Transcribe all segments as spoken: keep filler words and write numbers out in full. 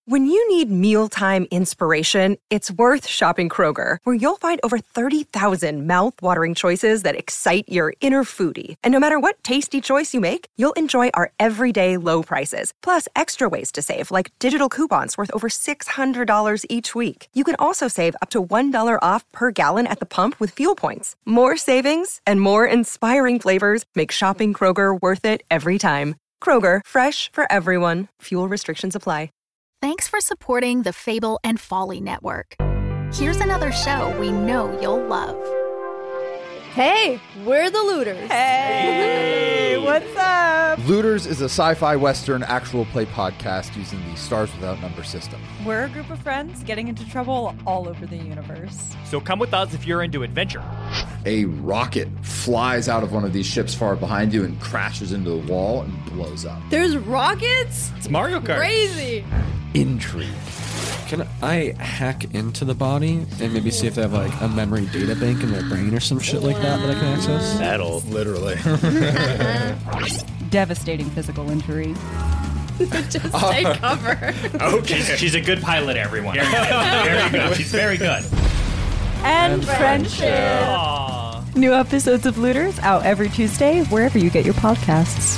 When you need mealtime inspiration, it's worth shopping Kroger, where you'll find over thirty thousand mouth-watering choices that excite your inner foodie. And no matter what tasty choice you make, you'll enjoy our everyday low prices, plus extra ways to save, like digital coupons worth over six hundred dollars each week. You can also save up to one dollar off per gallon at the pump with fuel points. More savings and more inspiring flavors make shopping Kroger worth it every time. Kroger, fresh for everyone. Fuel restrictions apply. Thanks for supporting the Fable and Folly Network. Here's another show we know you'll love. Hey, we're the Looters. Hey, what's up? Looters is a sci-fi western actual play podcast using the Stars Without Number system. We're a group of friends getting into trouble all over the universe. So come with us if you're into adventure. A rocket flies out of one of these ships far behind you and crashes into the wall and blows up. There's rockets? It's Mario Kart. Crazy. Intrigue. Can I hack into the body and maybe see if they have like a memory data bank in their brain or some shit like that that I can access? That'll literally. Devastating physical injury. Just take cover. Okay. She's, she's a good pilot, everyone. Very good. She's very good. And, and friendship. friendship. Aww. New episodes of Looters out every Tuesday, wherever you get your podcasts.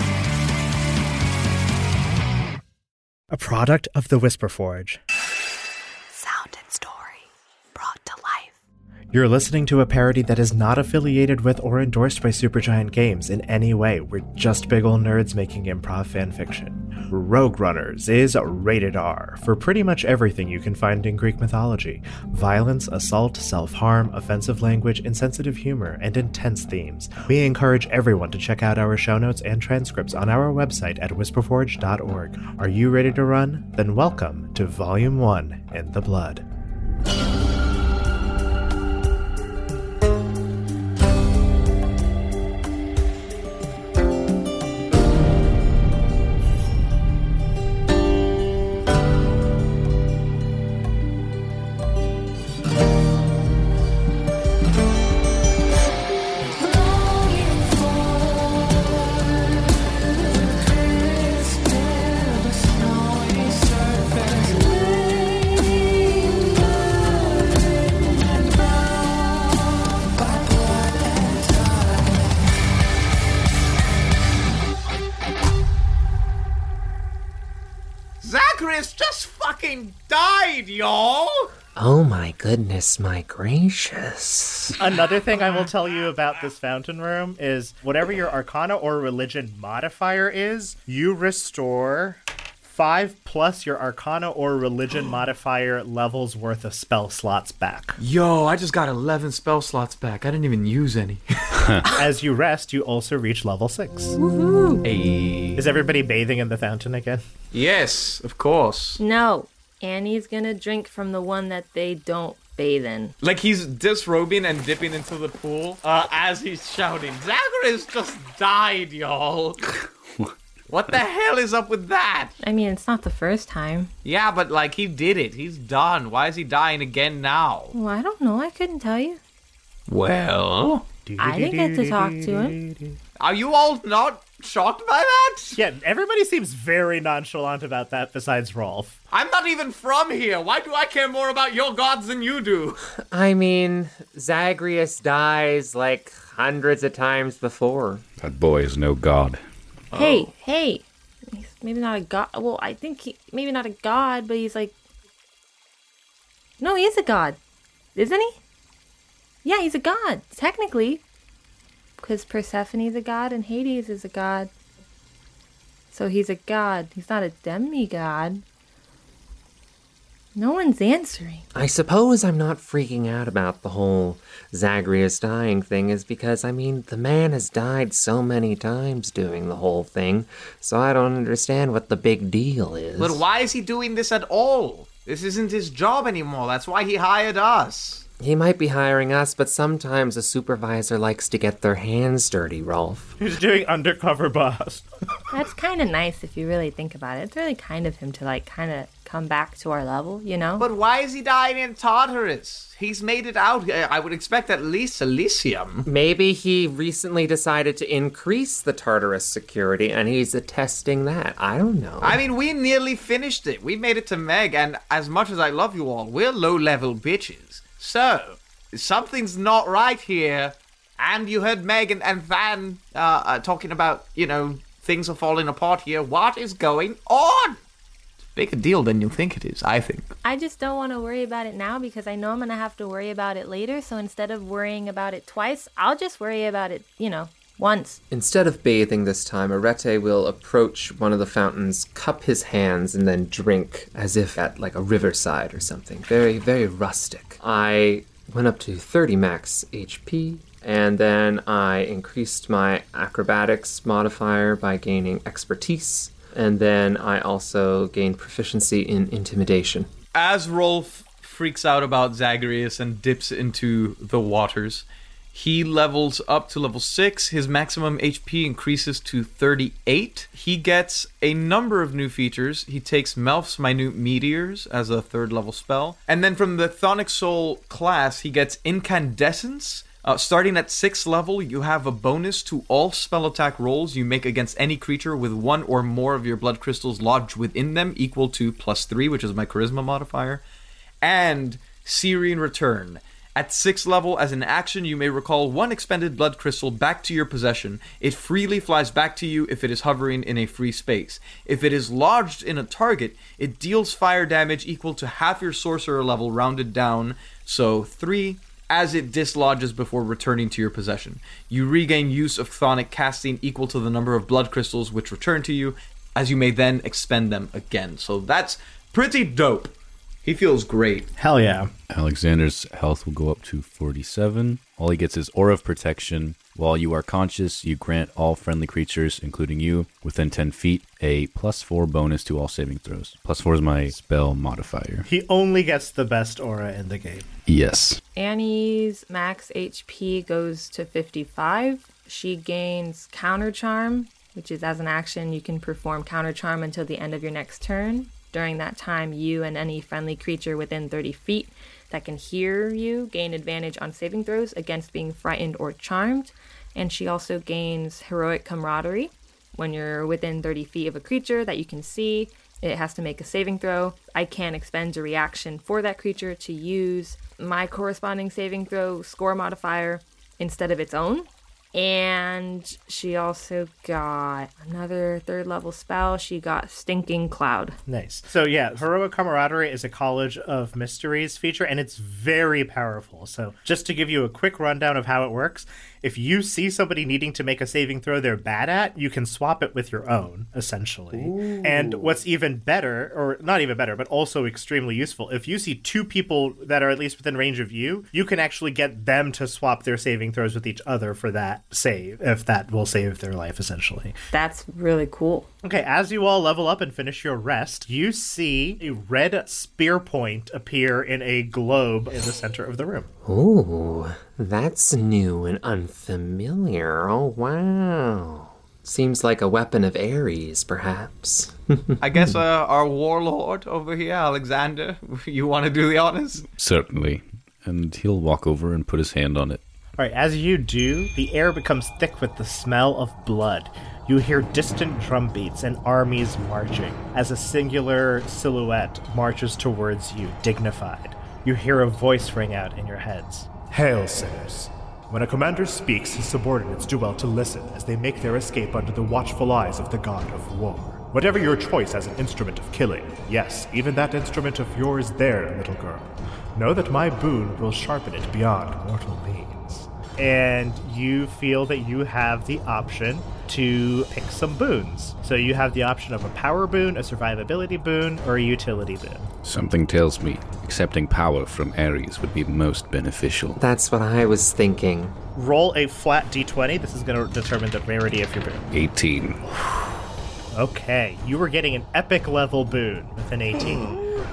A product of the Whisper Forge. Sound and story brought to life. You're listening to a parody that is not affiliated with or endorsed by Supergiant Games in any way. We're just big ol' nerds making improv fanfiction. Rogue Runners is rated R for pretty much everything you can find in Greek mythology. Violence, assault, self-harm, offensive language, insensitive humor, and intense themes. We encourage everyone to check out our show notes and transcripts on our website at whisper forge dot org. Are you ready to run? Then welcome to Volume one in the Blood. Y'all? Oh my goodness, my gracious. Another thing I will tell you about this fountain room is whatever your arcana or religion modifier is, you restore five plus your arcana or religion modifier levels worth of spell slots back. Yo, I just got eleven spell slots back. I didn't even use any. As you rest, you also reach level six. Woohoo! Hey. Is everybody bathing in the fountain again? Yes, of course. No. Annie's gonna drink from the one that they don't bathe in. Like he's disrobing and dipping into the pool uh, as he's shouting, Zagreus just died, y'all. What the hell is up with that? I mean, it's not the first time. Yeah, but like he did it. He's done. Why is he dying again now? Well, I don't know. I couldn't tell you. Well, I didn't get to talk to him. Are you all not shocked by that? Yeah, everybody seems very nonchalant about that besides Rolf. I'm not even from here. Why do I care more about your gods than you do? I mean, Zagreus dies like hundreds of times before. That boy is no god. Hey, oh. hey. He's maybe not a god. Well, I think he, maybe not a god, but he's like... No, he is a god. Isn't he? Yeah, he's a god, technically. Because Persephone's a god and Hades is a god. So he's a god. He's not a demigod. No one's answering. I suppose I'm not freaking out about the whole Zagreus dying thing is because, I mean, the man has died so many times doing the whole thing, so I don't understand what the big deal is. But why is he doing this at all? This isn't his job anymore. That's why he hired us. He might be hiring us, but sometimes a supervisor likes to get their hands dirty, Rolf. He's doing undercover boss. That's kind of nice if you really think about it. It's really kind of him to, like, kind of come back to our level, you know? But why is he dying in Tartarus? He's made it out. I would expect at least Elysium. Maybe he recently decided to increase the Tartarus security, and he's attesting that. I don't know. I mean, we nearly finished it. We made it to Meg, and as much as I love you all, we're low-level bitches. So, something's not right here. And you heard Meg and, and Van uh, uh, talking about, you know, things are falling apart here. What is going on? It's a bigger deal than you think it is, I think. I just don't want to worry about it now because I know I'm going to have to worry about it later. So instead of worrying about it twice, I'll just worry about it, you know, once. Instead of bathing this time, Arete will approach one of the fountains, cup his hands, and then drink as if at like a riverside or something. Very, very rustic. I went up to thirty max H P, and then I increased my acrobatics modifier by gaining expertise, and then I also gained proficiency in intimidation. As Rolf freaks out about Zagreus and dips into the waters, he levels up to level six. His maximum H P increases to thirty-eight. He gets a number of new features. He takes Melf's Minute Meteors as a third level spell. And then from the Chthonic Soul class, he gets Incandescence. Uh, starting at sixth level, you have a bonus to all spell attack rolls you make against any creature with one or more of your blood crystals lodged within them, equal to plus three, which is my charisma modifier. And Syrian Return. At sixth level, as an action, you may recall one expended blood crystal back to your possession. It freely flies back to you if it is hovering in a free space. If it is lodged in a target, it deals fire damage equal to half your sorcerer level rounded down, so three, as it dislodges before returning to your possession. You regain use of chthonic casting equal to the number of blood crystals which return to you, as you may then expend them again. So that's pretty dope. He feels great. Hell yeah. Alexander's health will go up to forty-seven. All he gets is Aura of Protection. While you are conscious, you grant all friendly creatures, including you, within ten feet, a plus four bonus to all saving throws. Plus four is my spell modifier. He only gets the best aura in the game. Yes. Annie's max H P goes to fifty-five. She gains Counter Charm, which is as an action you can perform Counter Charm until the end of your next turn. During that time, you and any friendly creature within thirty feet that can hear you gain advantage on saving throws against being frightened or charmed. And she also gains Heroic Camaraderie. When you're within thirty feet of a creature that you can see, it has to make a saving throw. I can expend a reaction for that creature to use my corresponding saving throw score modifier instead of its own. And she also got another third level spell. She got Stinking Cloud. Nice. So yeah, Heroic Camaraderie is a College of Mysteries feature, and it's very powerful. So just to give you a quick rundown of how it works, if you see somebody needing to make a saving throw they're bad at, you can swap it with your own, essentially. Ooh. And what's even better, or not even better, but also extremely useful, if you see two people that are at least within range of you, you can actually get them to swap their saving throws with each other for that save, if that will save their life, essentially. That's really cool. Okay, as you all level up and finish your rest, you see a red spear point appear in a globe in the center of the room. Ooh, that's new and unfamiliar. Oh, wow. Seems like a weapon of Ares, perhaps. I guess uh, our warlord over here, Alexander, you want to do the honors? Certainly. And he'll walk over and put his hand on it. All right, as you do, the air becomes thick with the smell of blood. You hear distant drum beats and armies marching as a singular silhouette marches towards you, dignified. You hear a voice ring out in your heads. Hail, sinners. When a commander speaks, his subordinates do well to listen as they make their escape under the watchful eyes of the god of war. Whatever your choice as an instrument of killing, yes, even that instrument of yours there, little girl, know that my boon will sharpen it beyond mortal means. And you feel that you have the option to pick some boons. So you have the option of a power boon, a survivability boon, or a utility boon. Something tells me accepting power from Ares would be most beneficial. That's what I was thinking. Roll a flat d twenty. This is going to determine the rarity of your boon. eighteen. Okay, you were getting an epic level boon with an eighteen.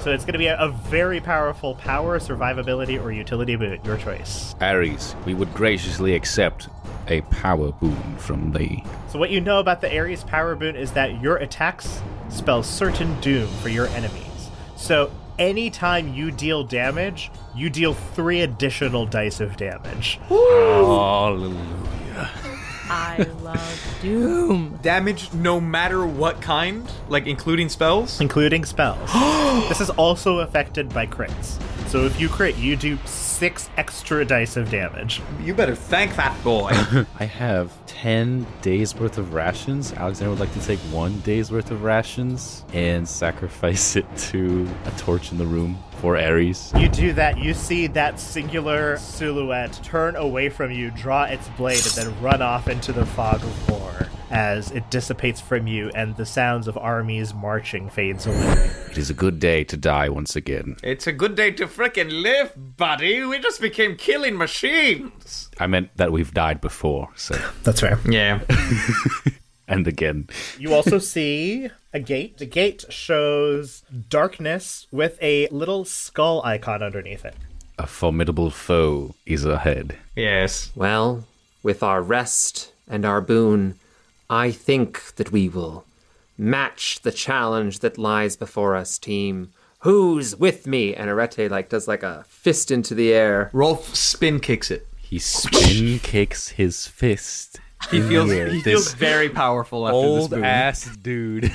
So it's going to be a, a very powerful power, survivability, or utility boon. Your choice. Ares, we would graciously accept a power boon from thee. So what you know about the Ares power boon is that your attacks spell certain doom for your enemies. So anytime you deal damage, you deal three additional dice of damage. Hallelujah. I love Doom. Damage no matter what kind, like including spells? Including spells. This is also affected by crits. So if you crit, you do six extra dice of damage. You better thank that boy. I have ten days worth of rations. Alexander would like to take one day's worth of rations and sacrifice it to a torch in the room for Ares. You do that, you see that singular silhouette turn away from you, draw its blade, and then run off into the fog of war as it dissipates from you and the sounds of armies marching fades away. It is a good day to die once again. It's a good day to frickin' live, buddy. We just became killing machines. I meant that we've died before, so. That's fair. Yeah. And again. You also see a gate. The gate shows darkness with a little skull icon underneath it. A formidable foe is ahead. Yes. Well, with our rest and our boon, I think that we will match the challenge that lies before us, team. Who's with me? And Arete like does like a fist into the air. Rolf spin kicks it. He spin kicks his fist. He feels Here, he this feels very powerful after old this boon. ass dude.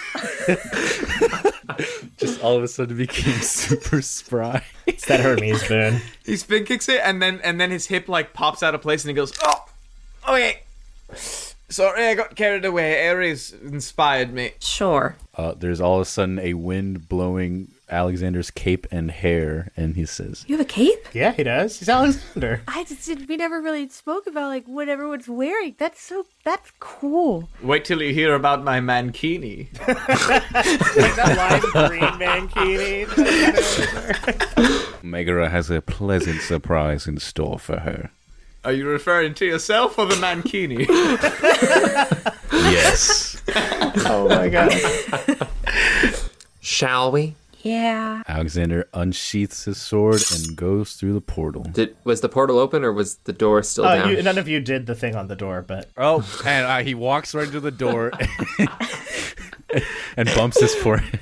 Just all of a sudden became super spry. It's that Hermes boon. He spin kicks it, and then and then his hip like pops out of place, and he goes, "Oh, okay, sorry, I got carried away. Ares inspired me." Sure. Uh, there's all of a sudden a wind blowing Alexander's cape and hair, and he says, You have a cape? Yeah, he does. He's Alexander. I just did. We never really spoke about like what everyone's wearing. That's so. That's cool. Wait till you hear about my mankini. Like that lime green mankini. Megara has a pleasant surprise in store for her. Are you referring to yourself or the mankini? Yes. Oh my god. Shall we? Yeah. Alexander unsheaths his sword and goes through the portal. Did was the portal open or was the door still Uh, down? you, none of you did the thing on the door, but... Oh, and uh, he walks right to the door and bumps his forehead.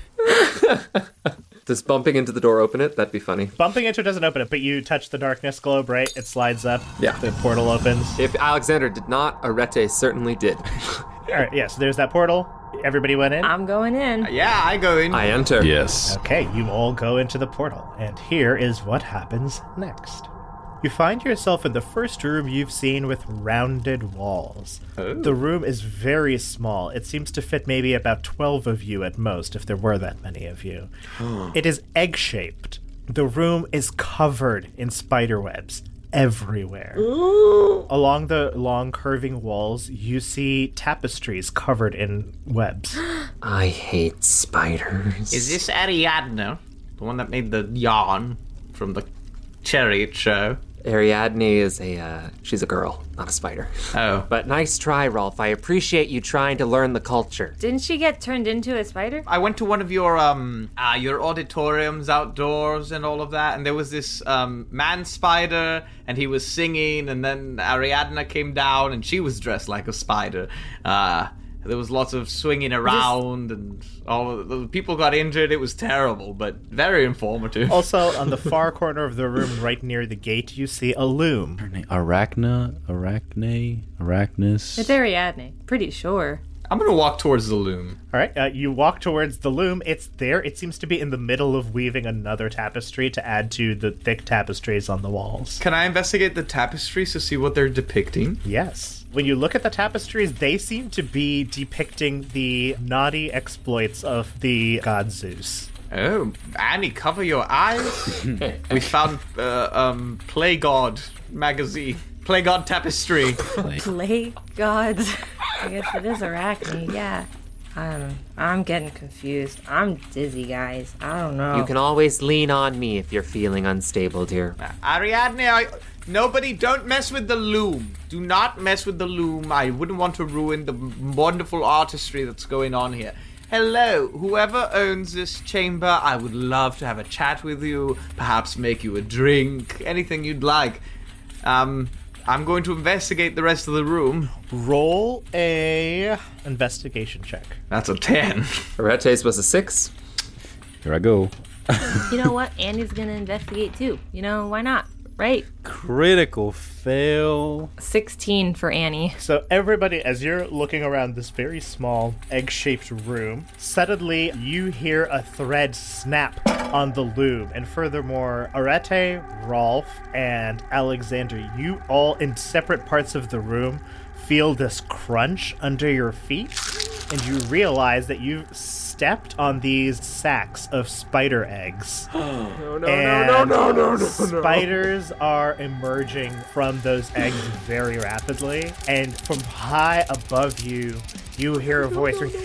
Does bumping into the door open it? That'd be funny. Bumping into it doesn't open it, but you touch the darkness globe, right? It slides up. Yeah. The portal opens. If Alexander did not, Arete certainly did. All right, yeah, so there's that portal. Everybody went in? I'm going in. Yeah, I go in. I enter. Yes. Okay, you all go into the portal, and here is what happens next. You find yourself in the first room you've seen with rounded walls. Oh. The room is very small. It seems to fit maybe about twelve of you at most, if there were that many of you. It is egg-shaped. The room is covered in spider webs everywhere. Ooh. Along the long curving walls, you see tapestries covered in webs. I hate spiders. Is this Ariadne, the one that made the yarn from the Chariot show? Ariadne is a, uh, she's a girl, not a spider. Oh. But nice try, Rolf. I appreciate you trying to learn the culture. Didn't she get turned into a spider? I went to one of your um uh, your auditoriums outdoors and all of that, and there was this um man spider, and he was singing, and then Ariadne came down, and she was dressed like a spider. Uh, there was lots of swinging around, and all of the people got injured. It was terrible, but very informative. Also, on the far corner of the room, right near the gate, you see a loom. Arachna? Arachne? Arachnus? It's Ariadne. Pretty sure. I'm gonna walk towards the loom. All right, uh, you walk towards the loom. It's there. It seems to be in the middle of weaving another tapestry to add to the thick tapestries on the walls. Can I investigate the tapestries to see what they're depicting? Yes. When you look at the tapestries, they seem to be depicting the naughty exploits of the god Zeus. Oh, Annie, cover your eyes. We found uh, um Play God magazine. Play God tapestry. Play gods. I guess it is Arachne, yeah. I'm, I'm getting confused. I'm dizzy, guys. I don't know. You can always lean on me if you're feeling unstable, dear. Ariadne, I, nobody, don't mess with the loom. Do not mess with the loom. I wouldn't want to ruin the wonderful artistry that's going on here. Hello, whoever owns this chamber, I would love to have a chat with you, perhaps make you a drink, anything you'd like. Um, I'm going to investigate the rest of the room. Roll a investigation check. That's a ten. Arete's was a six. Here I go. You know what? Annie's gonna investigate too. You know, why not? Right? Critical fail. sixteen for Annie. So everybody, as you're looking around this very small egg-shaped room, suddenly you hear a thread snap on the loom. And furthermore, Arete, Rolf, and Alexander, you all in separate parts of the room feel this crunch under your feet. And you realize that you've stepped on these sacks of spider eggs. no, no, and no, no, no, no, no. Spiders are emerging from those eggs very rapidly. And from high above you, you hear a voice ring,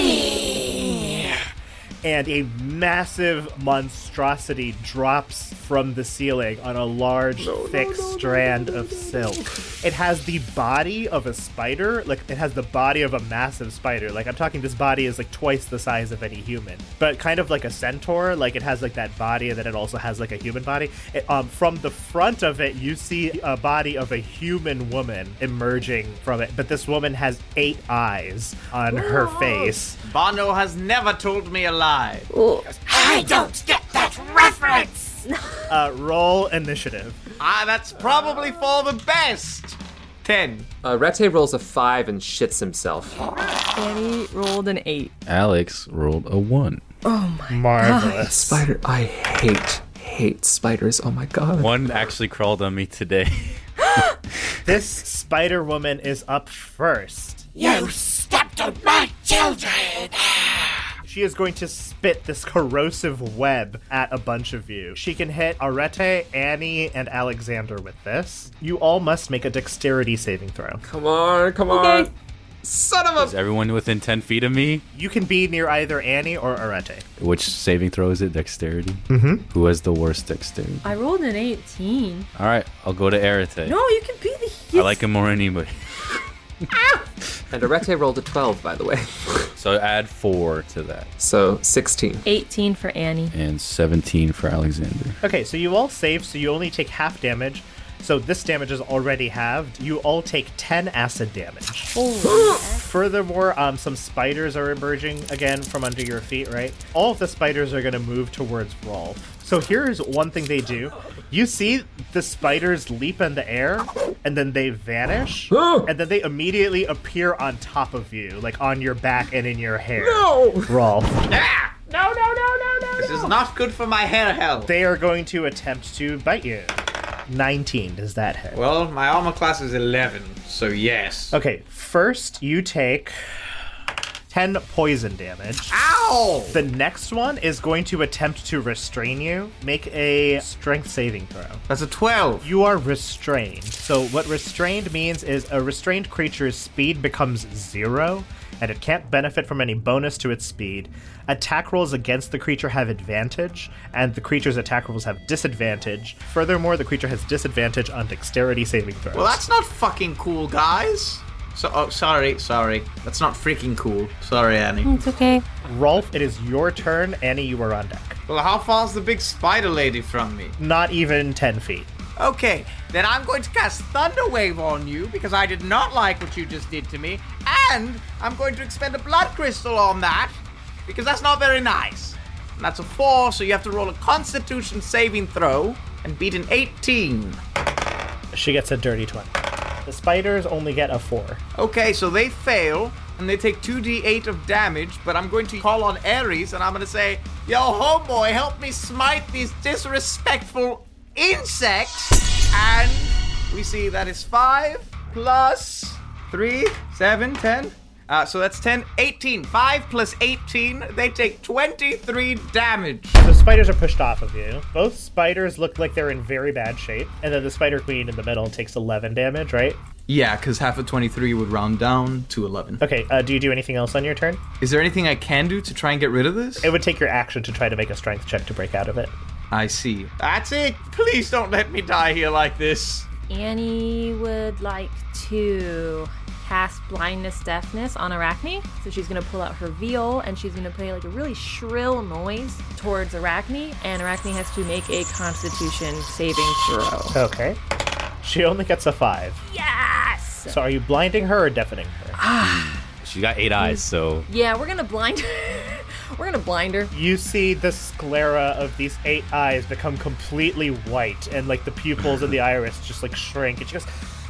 hey! And a massive monstrosity drops from the ceiling on a large, no, thick no, no, strand no, no, no, of silk. It has the body of a spider, like it has the body of a massive spider. Like I'm talking, this body is like twice the size of any human, but kind of like a centaur. Like it has like that body, and then it also has like a human body. It, um, from the front of it, you see a body of a human woman emerging from it, but this woman has eight eyes on her face. Bono has never told me a lie. Ooh. I don't get that reference. Uh, roll initiative. Ah, that's probably for the best. Ten. Uh, Rete rolls a five and shits himself. Annie rolled an eight. Alex rolled a one. Oh my Marvelous. God. Spider, I hate, hate spiders. Oh my God. One actually crawled on me today. This spider woman is up first. You stepped on my children. She is going to spit this corrosive web at a bunch of you. She can hit Arete, Annie, and Alexander with this. You all must make a dexterity saving throw. Come on, come on. Okay. Son of a... Is everyone within ten feet of me? You can be near either Annie or Arete. Which saving throw is it? Dexterity? Mm-hmm. Who has the worst dexterity? I rolled an eighteen. All right, I'll go to Arete. No, you can be the... Yes. I like him more than anybody. And Arete rolled a twelve, by the way. So add four to that. So sixteen. eighteen for Annie. And seventeen for Alexander. Okay, so you all save, so you only take half damage. So this damage is already halved. You all take ten acid damage. Furthermore, um, some spiders are emerging again from under your feet, right? All of the spiders are going to move towards Rolf. So here's one thing they do. You see the spiders leap in the air, and then they vanish, and then they immediately appear on top of you, like on your back and in your hair. No! Rolf. Ah! No, no, no, no, no, This no. is not good for my hair health. They are going to attempt to bite you. nineteen, does that hit? Well, my armor class is eleven, so yes. Okay, first you take ten poison damage. Ow! The next one is going to attempt to restrain you. Make a strength saving throw. That's a twelve. You are restrained. So what restrained means is a restrained creature's speed becomes zero, and it can't benefit from any bonus to its speed. Attack rolls against the creature have advantage, and the creature's attack rolls have disadvantage. Furthermore, the creature has disadvantage on dexterity saving throws. Well, that's not fucking cool, guys. So, oh, sorry, sorry. That's not freaking cool. Sorry, Annie. It's okay. Rolf, it is your turn. Annie, you are on deck. Well, how far's the big spider lady from me? Not even ten feet. Okay, then I'm going to cast Thunder Wave on you because I did not like what you just did to me, and I'm going to expend a blood crystal on that because that's not very nice. And that's a four, so you have to roll a Constitution saving throw and beat an eighteen. She gets a dirty twenty. The spiders only get a four. Okay, so they fail, and they take two d eight of damage, but I'm going to call on Ares, and I'm going to say, yo, homeboy, help me smite these disrespectful insects. And we see that is five plus three, seven, ten. Uh, so that's ten, eighteen. five plus eighteen, they take twenty-three damage. The spiders are pushed off of you. Both spiders look like they're in very bad shape. And then the spider queen in the middle takes eleven damage, right? Yeah, because half of twenty-three would round down to eleven. Okay, uh, do you do anything else on your turn? Is there anything I can do to try and get rid of this? It would take your action to try to make a strength check to break out of it. I see. That's it. Please don't let me die here like this. Annie would like to cast blindness deafness on Arachne. So she's going to pull out her viol and she's going to play like a really shrill noise towards Arachne, and Arachne has to make a Constitution saving throw. Okay. She only gets a five. Yes! So are you blinding her or deafening her? Ah. She got eight eyes, so... Yeah, we're going to blind her. We're going to blind her. You see the sclera of these eight eyes become completely white, and like the pupils of the iris just like shrink, and she goes...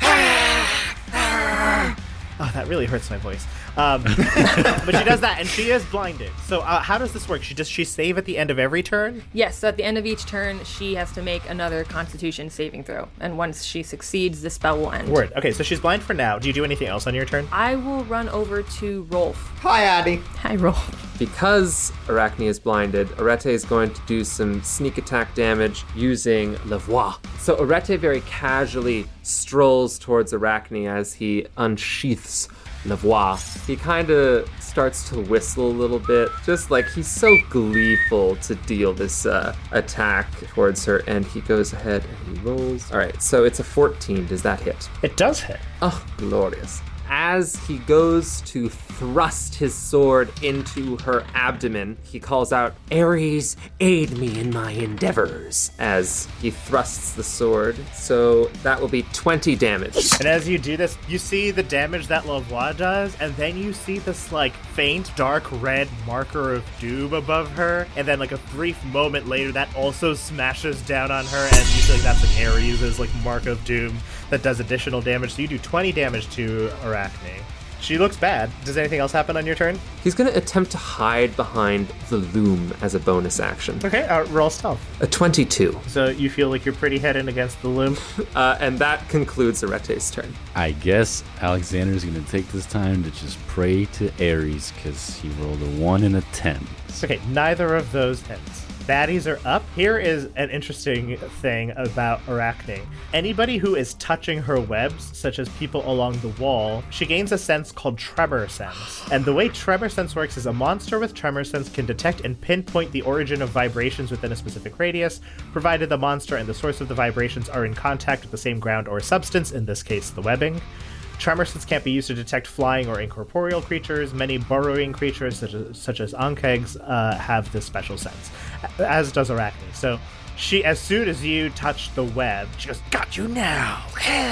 Oh, that really hurts my voice. Um, but she does that, and she is blinded. So uh, how does this work? She Does she save at the end of every turn? Yes, so at the end of each turn, she has to make another Constitution saving throw. And once she succeeds, the spell will end. Word. Okay, so she's blind for now. Do you do anything else on your turn? I will run over to Rolf. Hi, Addy. Hi, Rolf. Because Arachne is blinded, Arete is going to do some sneak attack damage using La Voix. So Arete very casually strolls towards Arachne as he unsheaths La Voix. He kind of starts to whistle a little bit, just like he's so gleeful to deal this uh, attack towards her, and he goes ahead and he rolls. All right, so it's a fourteen. Does that hit? It does hit. Oh, glorious. As he goes to thrust his sword into her abdomen, he calls out, "Ares, aid me in my endeavors," as he thrusts the sword. So that will be twenty damage. And as you do this, you see the damage that La Voix does, and then you see this like faint dark red marker of doom above her, and then like a brief moment later that also smashes down on her, and you feel like that's like Ares' like mark of doom that does additional damage. So you do twenty damage to Arachne. She looks bad. Does anything else happen on your turn? He's going to attempt to hide behind the loom as a bonus action. Okay, uh, roll stealth. A twenty-two. So you feel like you're pretty heading against the loom? uh, and that concludes Arete's turn. I guess Alexander's going to take this time to just pray to Ares because he rolled a one and a ten. Okay, neither of those hits. Baddies are up. Here is an interesting thing about Arachne. Anybody who is touching her webs, such as people along the wall, she gains a sense called Tremor Sense. And the way Tremor Sense works is a monster with Tremor Sense can detect and pinpoint the origin of vibrations within a specific radius, provided the monster and the source of the vibrations are in contact with the same ground or substance, in this case the webbing. Tremor Sense can't be used to detect flying or incorporeal creatures. Many burrowing creatures, such as, such as Ankegs, uh, have this special sense, as does Arachne. So she, as soon as you touch the web, she goes, "Got you now!"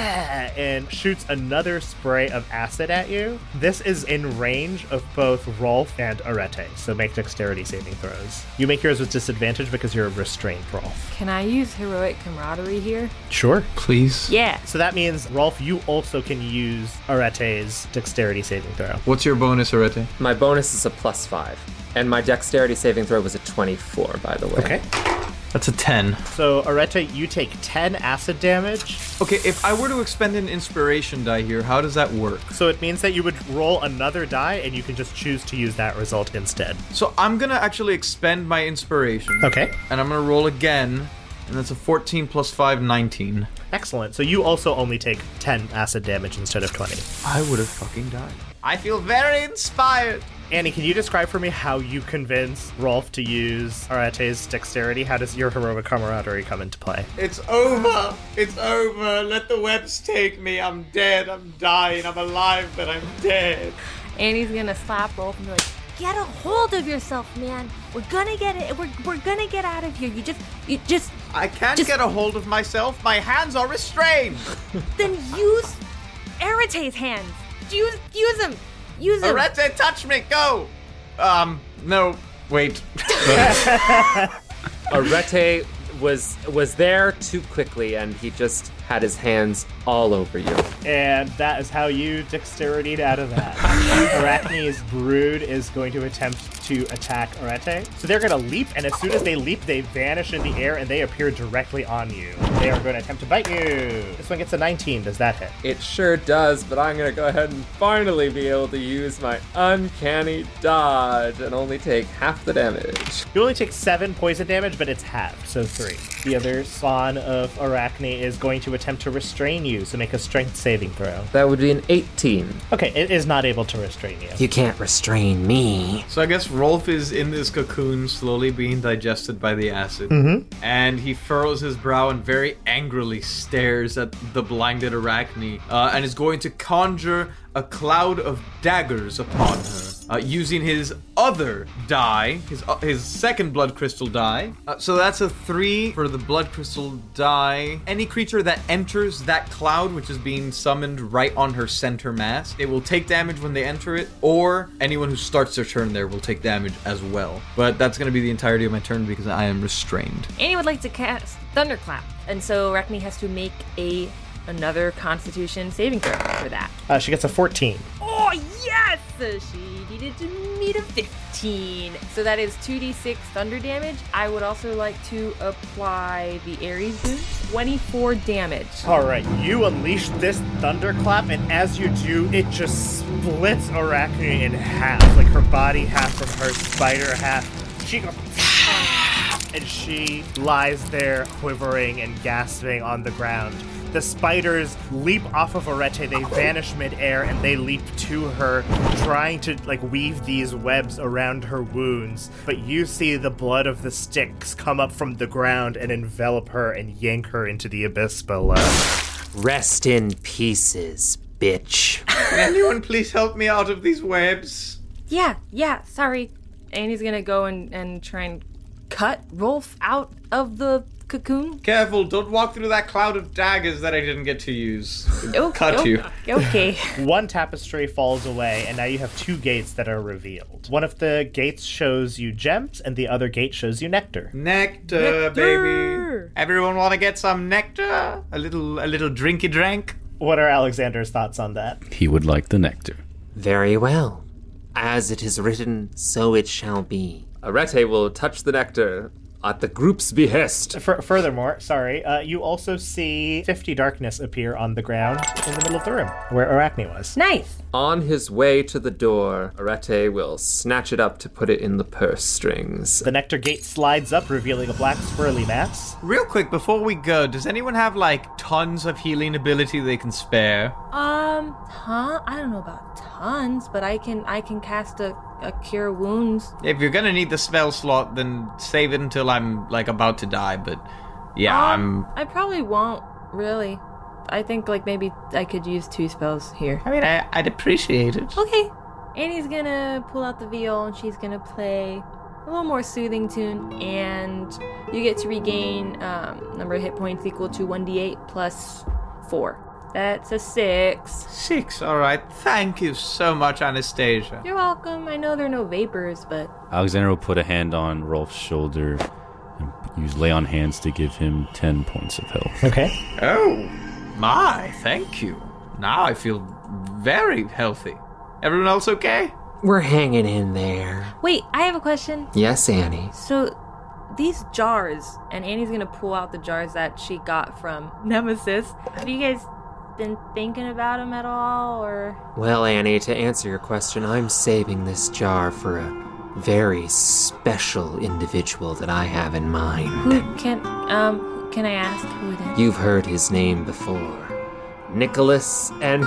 and shoots another spray of acid at you. This is in range of both Rolf and Arete, so make dexterity saving throws. You make yours with disadvantage because you're restrained, Rolf. Can I use heroic camaraderie here? Sure. Please. Yeah. So that means, Rolf, you also can use Arete's dexterity saving throw. What's your bonus, Arete? My bonus is a plus five, and my dexterity saving throw was a twenty-four, by the way. Okay. That's a ten. So, Arete, you take ten acid damage. Okay, if I were to expend an inspiration die here, how does that work? So it means that you would roll another die, and you can just choose to use that result instead. So I'm going to actually expend my inspiration. Okay. And I'm going to roll again, and that's a fourteen plus five, nineteen. Excellent. So you also only take ten acid damage instead of twenty. I would have fucking died. I feel very inspired. Annie, can you describe for me how you convince Rolf to use Arete's dexterity? How does your heroic camaraderie come into play? It's over. It's over. Let the webs take me. I'm dead. I'm dying. I'm alive, but I'm dead. Annie's gonna slap Rolf and be like, "Get a hold of yourself, man. We're gonna get it. We're, we're gonna get out of here. You just, you just. I can't just, get a hold of myself. My hands are restrained." Then use Arete's hands. Use, use them. Use them. Arete, touch me. Go. Um, no. Wait. Arete was was there too quickly, and he just had his hands all over you. And that is how you dexterity'd out of that. Arachne's brood is going to attempt to attack Arete. So they're going to leap, and as soon as they leap, they vanish in the air, and they appear directly on you. They are going to attempt to bite you. This one gets a nineteen. Does that hit? It sure does, but I'm going to go ahead and finally be able to use my uncanny dodge and only take half the damage. You only take seven poison damage, but it's halved, so three. The other spawn of Arachne is going to attempt to restrain you, so make a strength saving throw. That would be an eighteen. Okay, it is not able to restrain you. You can't restrain me. So I guess Rolf is in this cocoon, slowly being digested by the acid. Mm-hmm. And he furrows his brow and very very angrily stares at the blinded Arachne uh, and is going to conjure a cloud of daggers upon her. Uh, using his other die, his uh, his second blood crystal die. Uh, so that's a three for the blood crystal die. Any creature that enters that cloud, which is being summoned right on her center mass, it will take damage when they enter it, or anyone who starts their turn there will take damage as well. But that's going to be the entirety of my turn because I am restrained. Annie would like to cast Thunderclap, and so Arachne has to make a another Constitution saving throw for that. Uh, she gets a fourteen. Oh, yes! She needed to meet a fifteen. So that is two d six thunder damage. I would also like to apply the Ares boon. twenty-four damage. All right, you unleash this thunderclap, and as you do, it just splits Arachne in half. Like her body half from her spider half. She goes... and she lies there quivering and gasping on the ground. The spiders leap off of Arete, they vanish midair, and they leap to her, trying to like weave these webs around her wounds. But you see the blood of the sticks come up from the ground and envelop her and yank her into the abyss below. Rest in pieces, bitch. Can anyone please help me out of these webs? Yeah, yeah, sorry. Annie's gonna go and, and try and cut Rolf out of the cocoon. Careful, don't walk through that cloud of daggers that I didn't get to use. Oh, Cut oh, you. Okay. One tapestry falls away, and now you have two gates that are revealed. One of the gates shows you gems, and the other gate shows you nectar. Nectar, nectar. baby. Everyone want to get some nectar? A little, a little drinky drink? What are Alexander's thoughts on that? He would like the nectar. Very well. As it is written, so it shall be. Arete will touch the nectar at the group's behest. F- furthermore, sorry, uh, you also see fifty darkness appear on the ground in the middle of the room, where Arachne was. Nice! On his way to the door, Arete will snatch it up to put it in the purse strings. The nectar gate slides up, revealing a black swirly mass. Real quick, before we go, does anyone have, like, tons of healing ability they can spare? Um, huh? I don't know about tons, but I can I can cast a, a Cure Wounds. If you're gonna need the spell slot, then save it until I'm, like, about to die, but yeah, um, I'm... I probably won't, really. I think, like, maybe I could use two spells here. I mean, I, I'd appreciate it. Okay. Annie's gonna pull out the viol, and she's gonna play a little more soothing tune, and you get to regain um, number of hit points equal to one d eight plus four. That's a six. Six, all right. Thank you so much, Anastasia. You're welcome. I know there are no vapors, but... Alexander will put a hand on Rolf's shoulder and use lay on hands to give him ten points of health. Okay. Oh, my, thank you. Now I feel very healthy. Everyone else okay? We're hanging in there. Wait, I have a question. Yes, Annie. So, these jars, and Annie's gonna pull out the jars that she got from Nemesis. Have you guys been thinking about them at all, or? Well, Annie, to answer your question, I'm saving this jar for a very special individual that I have in mind. Who can, um, can I ask who it is? You've heard his name before. Nicholas N.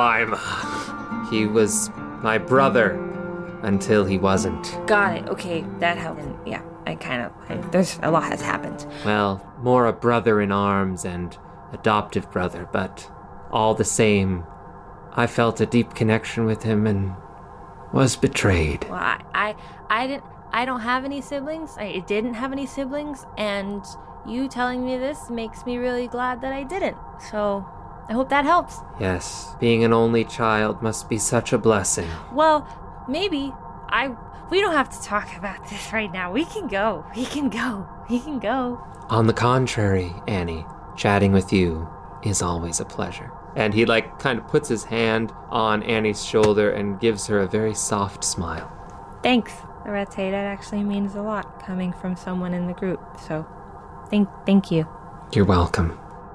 Klima. He was my brother until he wasn't. Got it. Okay, that helps. Yeah, I kind of, I, there's, a lot has happened. Well, more a brother in arms and adoptive brother, but all the same, I felt a deep connection with him and was betrayed. Well, I, I, I didn't, I don't have any siblings. I didn't have any siblings, and you telling me this makes me really glad that I didn't. So, I hope that helps. Yes, being an only child must be such a blessing. Well, maybe I. We don't have to talk about this right now. We can go. We can go. We can go. On the contrary, Annie, chatting with you is always a pleasure. And he, like, kind of puts his hand on Annie's shoulder and gives her a very soft smile. Thanks, Arete. That actually means a lot coming from someone in the group. So, thank, thank you. You're welcome.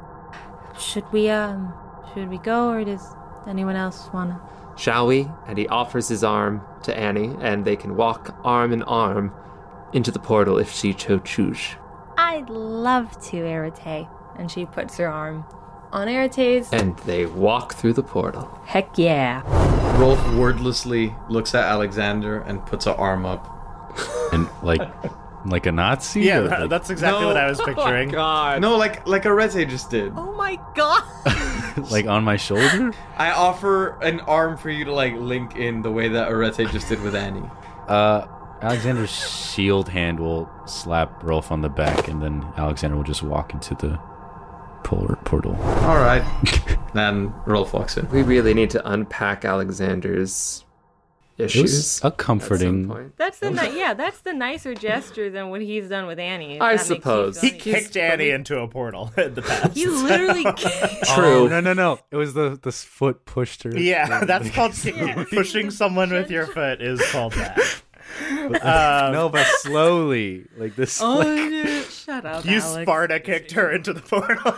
Should we, um, should we go, or does anyone else wanna? Shall we? And he offers his arm to Annie, and they can walk arm in arm into the portal if she so choose. I'd love to, Arete. And she puts her arm on Arate's. And they walk through the portal. Heck yeah. Rolf wordlessly looks at Alexander and puts an arm up. And, like, Like a Nazi? Yeah, or that- like- that's exactly No. what I was picturing. God. No, like like Arete just did. Oh my god. like on my shoulder? I offer an arm for you to like link in the way that Arete just did with Annie. Uh, Alexander's shield hand will slap Rolf on the back, and then Alexander will just walk into the por- portal. All right. Then Rolf walks in. We really need to unpack Alexander's issues. It was a comforting. That's the ni- yeah. That's the nicer gesture than what he's done with Annie. if I that makes you suppose. feel He any- kicked Annie into a portal in the past. He literally kicked. Oh, no, no, no. It was the the foot pushed her. Yeah, that's called pushing someone with your foot is called that. Um, no, but slowly. Like this. Oh, like, dude, shut up, You Alex. Sparta kicked her into the portal.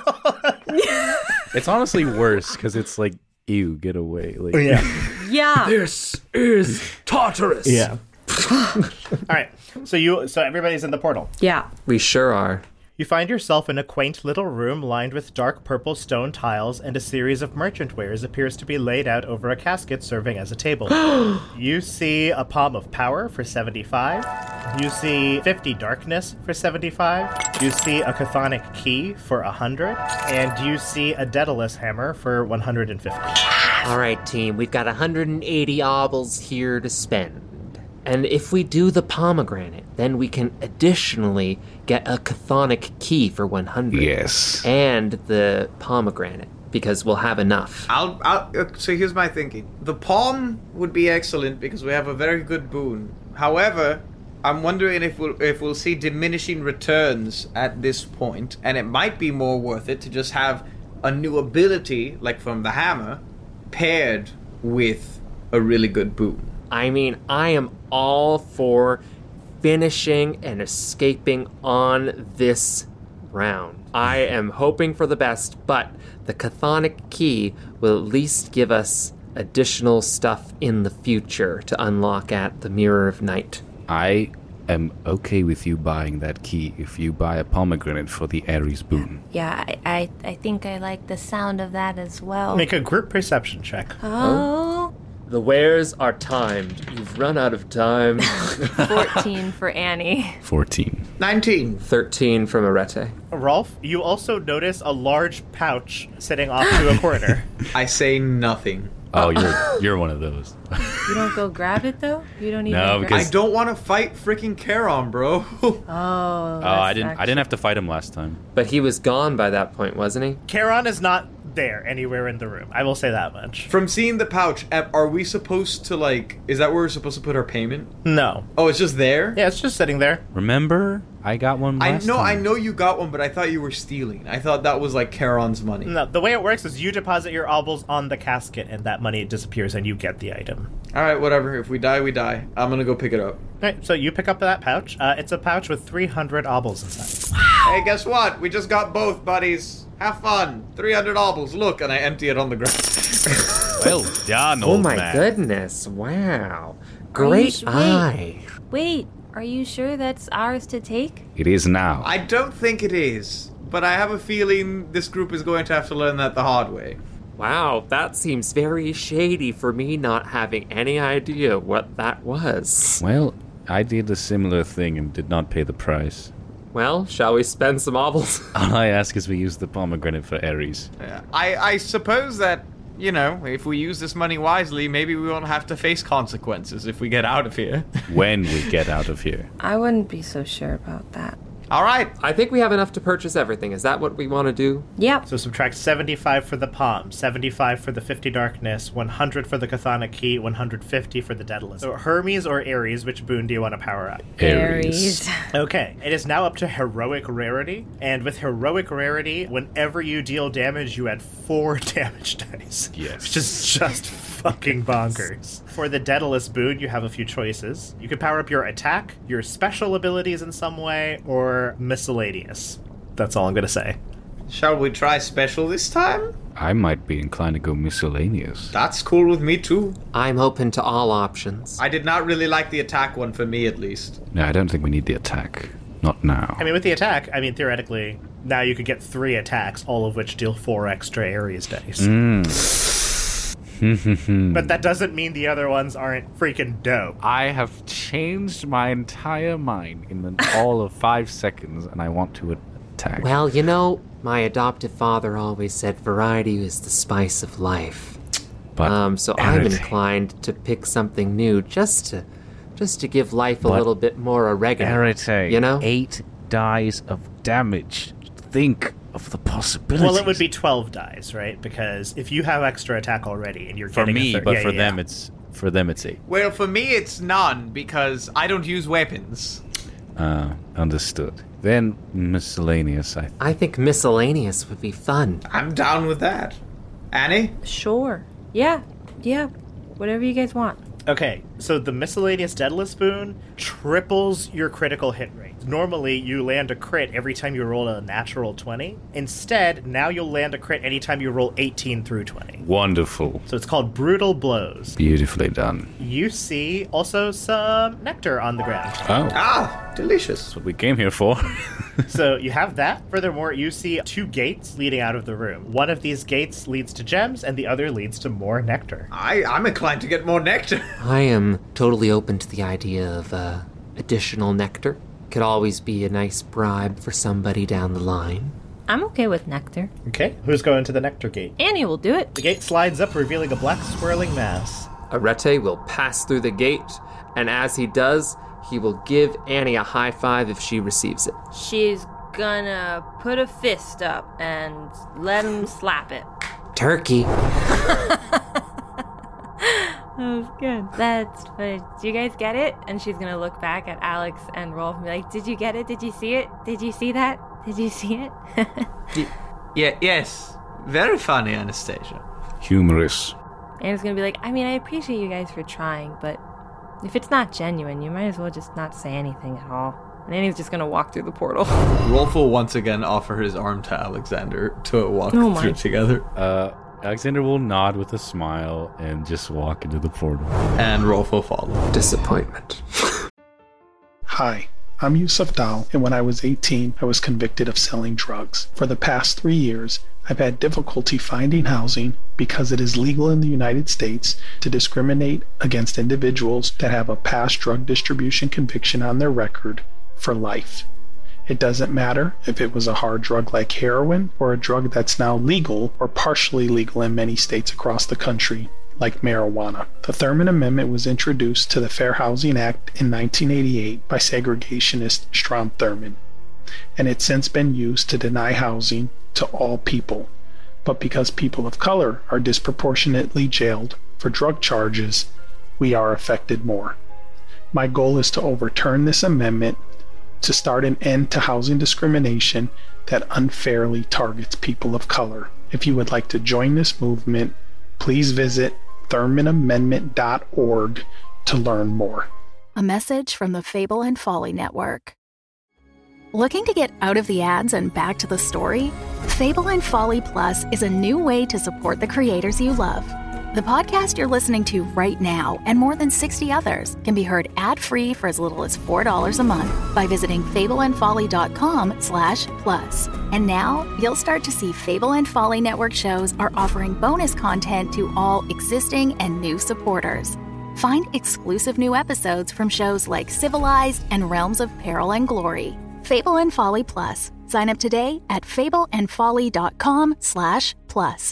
it's honestly worse because it's like, ew, get away. Like, yeah. Yeah. This is Tartarus. Yeah. All right. So you so everybody's in the portal. Yeah. We sure are. You find yourself in a quaint little room lined with dark purple stone tiles, and a series of merchant wares appears to be laid out over a casket serving as a table. You see a Palm of Power for seventy-five. You see fifty Darkness for seventy-five. You see a Chthonic Key for one hundred. And you see a Daedalus Hammer for one hundred fifty. All right, team, we've got one hundred eighty obols here to spend. And if we do the pomegranate, then we can additionally get a chthonic key for one hundred. Yes. And the pomegranate, because we'll have enough. I'll, I'll. uh, So here's my thinking. The palm would be excellent because we have a very good boon. However, I'm wondering if we'll if we'll see diminishing returns at this point, and it might be more worth it to just have a new ability, like from the hammer, paired with a really good boon. I mean, I am all for finishing and escaping on this round. I am hoping for the best, but the chthonic key will at least give us additional stuff in the future to unlock at the Mirror of Night. I am okay with you buying that key if you buy a pomegranate for the Ares boon. Yeah, I, I, I think I like the sound of that as well. Make a group perception check. Oh. The wares are timed. You've run out of time. fourteen for Annie. fourteen. nineteen. thirteen from Arete. Rolf, you also notice a large pouch sitting off to a corner. I say nothing. Oh, you're you're one of those. You don't go grab it though. You don't even. No, grab because- I don't want to fight freaking Charon, bro. Oh. Oh, I didn't. I didn't have to fight him last time. But he was gone by that point, wasn't he? Charon is not there anywhere in the room. I will say that much. From seeing the pouch, am- are we supposed to like? Is that where we're supposed to put our payment? No. Oh, it's just there. Yeah, it's just sitting there. Remember, I got one I last know, time. I know you got one, but I thought you were stealing. I thought that was like Charon's money. No, the way it works is you deposit your obols on the casket, and that money disappears, and you get the item. All right, whatever. If we die, we die. I'm gonna go pick it up. All right, so you pick up that pouch. Uh, it's a pouch with three hundred obols inside. Hey, guess what? We just got both, buddies. Have fun. three hundred obols. Look, and I empty it on the ground. Well done, Oh old my man. goodness, wow. Are you Great sh- eye. Wait, wait, are you sure that's ours to take? It is now. I don't think it is, but I have a feeling this group is going to have to learn that the hard way. Wow, that seems very shady for me not having any idea what that was. Well, I did a similar thing and did not pay the price. Well, shall we spend some obols? All I ask is we use the pomegranate for Ares. I, I suppose that, you know, if we use this money wisely, maybe we won't have to face consequences if we get out of here. When we get out of here. I wouldn't be so sure about that. All right. I think we have enough to purchase everything. Is that what we want to do? Yep. So subtract seventy-five for the palm, seventy-five for the fifty darkness, one hundred for the chthonic key, one hundred fifty for the Daedalus. So Hermes or Ares, which boon do you want to power up? Ares. Okay, it is now up to heroic rarity, and with heroic rarity, whenever you deal damage, you add four damage dice. Yes. Which is just fucking bonkers. For the Daedalus boon, you have a few choices. You can power up your attack, your special abilities in some way, or miscellaneous. That's all I'm gonna say. Shall we try special this time? I might be inclined to go miscellaneous. That's cool with me too. I'm open to all options. I did not really like the attack one for me, at least. No, I don't think we need the attack. Not now. I mean, with the attack, I mean, theoretically, now you could get three attacks, all of which deal four extra Ares dice. Mm. But that doesn't mean the other ones aren't freaking dope. I have changed my entire mind in the, all of five seconds, and I want to attack. Well, you know, my adoptive father always said variety is the spice of life. But um, so I'm inclined to pick something new just to, just to give life a but little bit more oregano. Arete, you know, eight dice of damage. Think of the possibilities. Well, it would be twelve dice, right? Because if you have extra attack already, and you're for getting me, a third, but yeah, for yeah, them, yeah. it's for them it's eight. Well, for me, it's none because I don't use weapons. Uh, understood. Then miscellaneous. I. I think miscellaneous would be fun. I'm down with that. Annie? Sure. Yeah. Yeah. Whatever you guys want. Okay, so the miscellaneous Daedalus boon triples your critical hit rate. Normally, you land a crit every time you roll a natural twenty. Instead, now you'll land a crit anytime you roll eighteen through twenty. Wonderful. So it's called Brutal Blows. Beautifully done. You see also some nectar on the ground. Oh. Ah, delicious. That's what we came here for. So you have that. Furthermore, you see two gates leading out of the room. One of these gates leads to gems, and the other leads to more nectar. I, I'm inclined to get more nectar. I am totally open to the idea of uh, additional nectar. Could always be a nice bribe for somebody down the line. I'm okay with nectar. Okay, who's going to the nectar gate? Annie will do it. The gate slides up, revealing a black swirling mass. Arete will pass through the gate, and as he does, he will give Annie a high five if she receives it. She's gonna put a fist up and let him slap it. Turkey. That was good. That's funny. Do you guys get it? And she's gonna look back at Alex and Rolf and be like, did you get it? Did you see it? Did you see that? Did you see it? y- yeah, yes. Very funny, Anastasia. Humorous. And it's gonna be like, I mean, I appreciate you guys for trying, but if it's not genuine, you might as well just not say anything at all. And Annie's just gonna walk through the portal. Rolf will once again offer his arm to Alexander to walk Oh my. through together. Uh, Alexander will nod with a smile and just walk into the portal. And Rolf will follow. Disappointment. Hi, I'm Yusuf Dal, and when I was eighteen, I was convicted of selling drugs. For the past three years, I've had difficulty finding housing because it is legal in the United States to discriminate against individuals that have a past drug distribution conviction on their record for life. It doesn't matter if it was a hard drug like heroin or a drug that's now legal or partially legal in many states across the country, like marijuana. The Thurman Amendment was introduced to the Fair Housing Act in nineteen eighty-eight by segregationist Strom Thurmond, and it's since been used to deny housing to all people. But because people of color are disproportionately jailed for drug charges, we are affected more. My goal is to overturn this amendment to start an end to housing discrimination that unfairly targets people of color. If you would like to join this movement, please visit thurman amendment dot org to learn more. A message from the Fable and Folly Network. Looking to get out of the ads and back to the story? Fable and Folly Plus is a new way to support the creators you love. The podcast you're listening to right now and more than sixty others can be heard ad-free for as little as four dollars a month by visiting fableandfolly.com slash plus. And now you'll start to see Fable and Folly Network shows are offering bonus content to all existing and new supporters. Find exclusive new episodes from shows like Civilized and Realms of Peril and Glory. Fable and Folly Plus. Sign up today at fableandfolly.com slash plus.